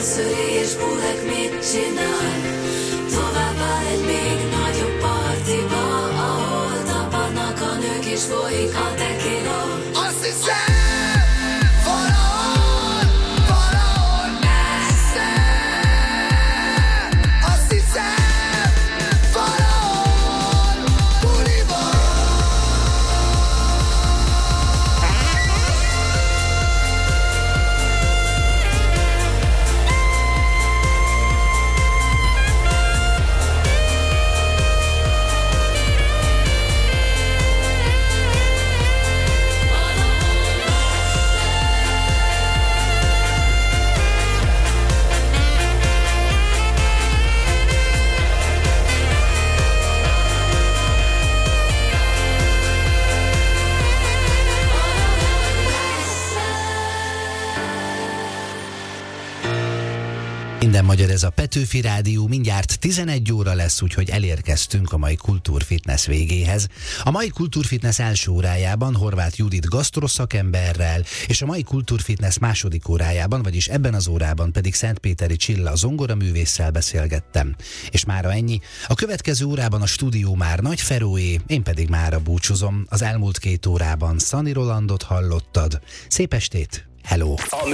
szöri és bulek mit csinál? Továbbá egy még nagyobb partiba, ahol tapadnak a nők és folyik a tequila. Azt hiszem, valahol, valahol messze. Azt hiszem, valahol buliban. Minden magyar, ez a Petőfi Rádió, mindjárt tizenegy óra lesz, úgyhogy elérkeztünk a mai Kultúrfitness végéhez. A mai Kultúrfitness első órájában Horváth Judit gasztroszakemberrel, és a mai Kultúrfitness második órájában, vagyis ebben az órában pedig Szentpéteri Csilla zongoraművésszel beszélgettem. És mára ennyi. A következő órában a stúdió már Nagy Feróé, én pedig mára búcsúzom. Az elmúlt két órában Szani Rolandot hallottad. Szép estét, hello!